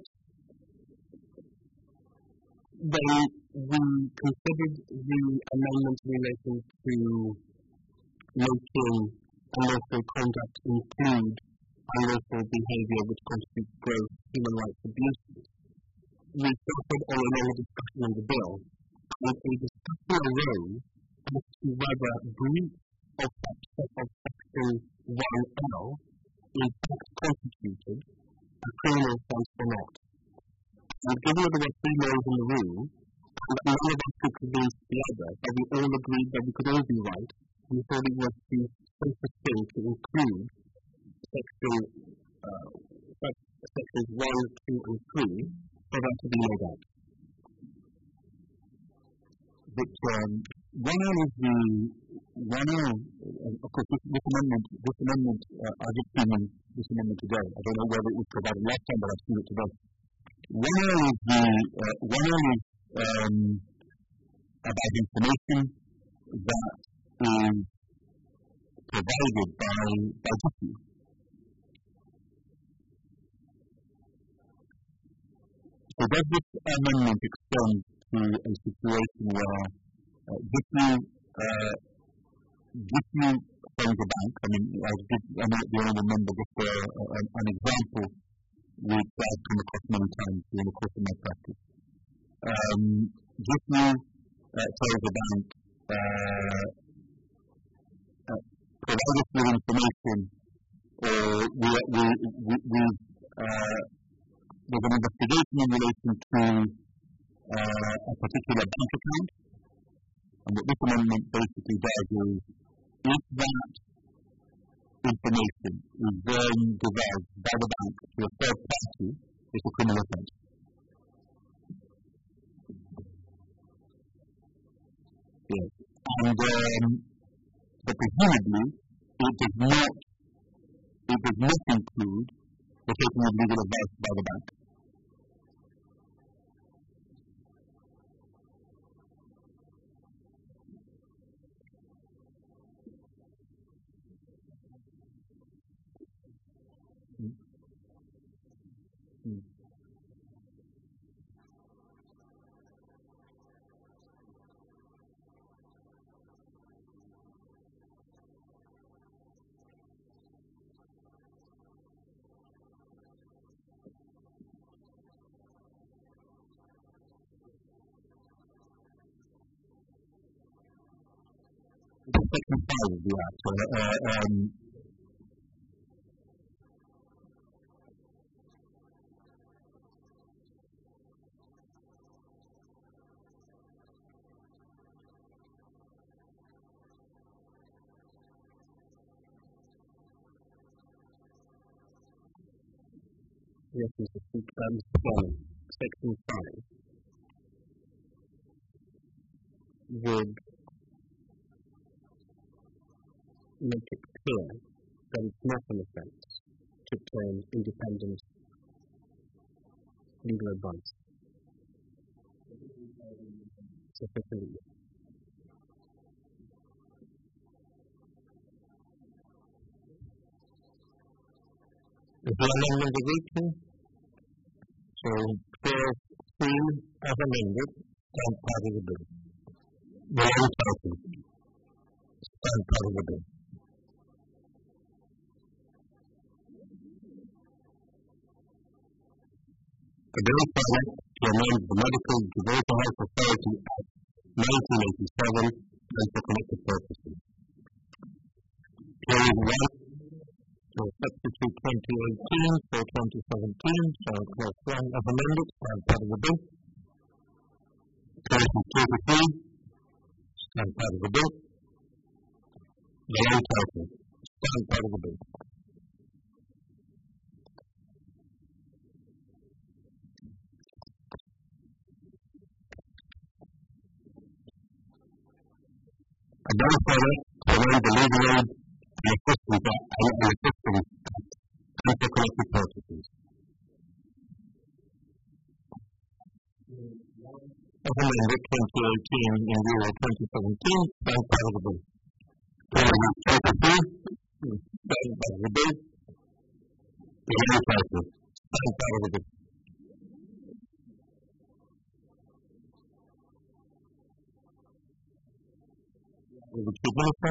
when we considered the amendment in relation to making unlawful conduct include unlawful behaviour which constitutes gross human rights abuses, we started on a long discussion on the bill, and a discussion arose as to whether breach of section one L in fact constituted a criminal offence or not. And given that there were three lawyers in the room, and that none of us could convince the other, that we all agreed that we could all be right, we thought it was the safest thing to include section, uh, sections one, two, and three for that to be laid out. But um, one L is the one L. Uh, of course, this, this amendment, this amendment, uh, I just seen this amendment today. I don't know whether it was provided last time, but I've seen it today. One L is the uh, one L is um, about information that is provided by by G P U. So does this amendment extend to a situation where uh, G P U uh, G P U owns a bank? I mean, I'll give I know the honourable member just uh, an, an example which I've come across many times during the course of my practice. Um, G P U uh, tells a bank, uh, uh, provide us with information, or we, we, we, we uh, there's an investigation in relation to uh, a particular bank account, and what this amendment basically does is, if that information is then divulged by the bank to a third party, it's a criminal offence. and um, but presumably it does not it does not include the taking of legal advice by the bank. Mm. Mm. Section five of the Act, uh, uh, um, yes, Mister Speaker, um, Section five would make it clear that it's not an offence to obtain independent legal advice. Sufficiently. Is the amendment agreed to? So, twelve C as amended, stand part of the bill. The old title, stand part of the bill. The bill project to amend the Medical Gibraltar Health Authority Act nineteen eighty-seven and for connected purposes. Clause one, so substitute twenty eighteen for twenty seventeen, so clause one as amended, stand part of the bill. Clause thirty-three, stand part of the bill. The long title, stand part of the bill. A bill product to amend the Legal Aid and Assistance Act and Assistance Act and for connected purposes. As amended twenty eighteen in lieu of twenty seventeen, stand part of the bill. Clause thirty-three, stand part of the bill. The long title, stand part of the bill. Will the Chief Minister?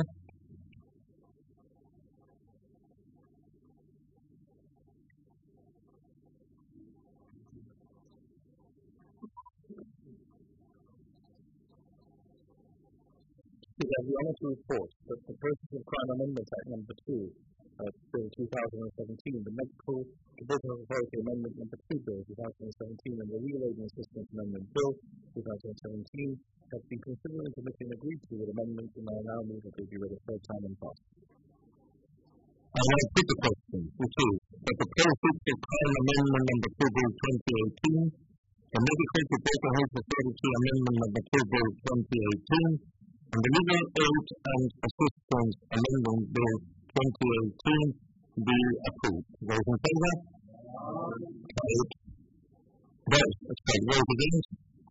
We have the honour to report that the Persons of Crime Amendment Act number two, uh, Bill two thousand seventeen, the Medical Gibraltar Authority Amendment number two, Bill two thousand seventeen, and the Legal Aid and Assistance Amendment Bill two thousand seventeen have been considered and committed and agreed to with amendments, and I now move that they be read a third time and passed. I now put the question, which is that the Persons of Crime Amendment number two, Bill twenty eighteen, the Medical Gibraltar Health Authority Amendment number two, Bill twenty eighteen, and the Legal Aid and Assistance Amendment Bill twenty eighteen be approved. Those in favour? Carried. Those against?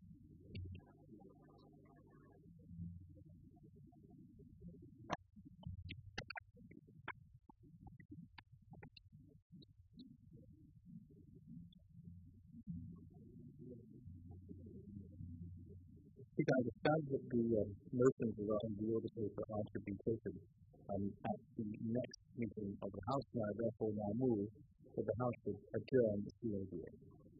I understand that the um, motions regarding the order paper are to be taken um, at the next meeting of the House. Now, therefore, now move that the House should adjourn the C A D A.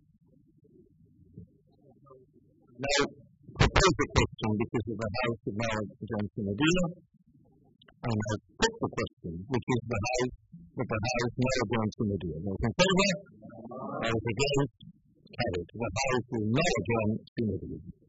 Now, propose the question because of the House of now adjourned to Medina, and I put the question, which is the House that the House now adjourned to Medina. Those in favour? Those against? Carried. The House will now adjourn to Medina.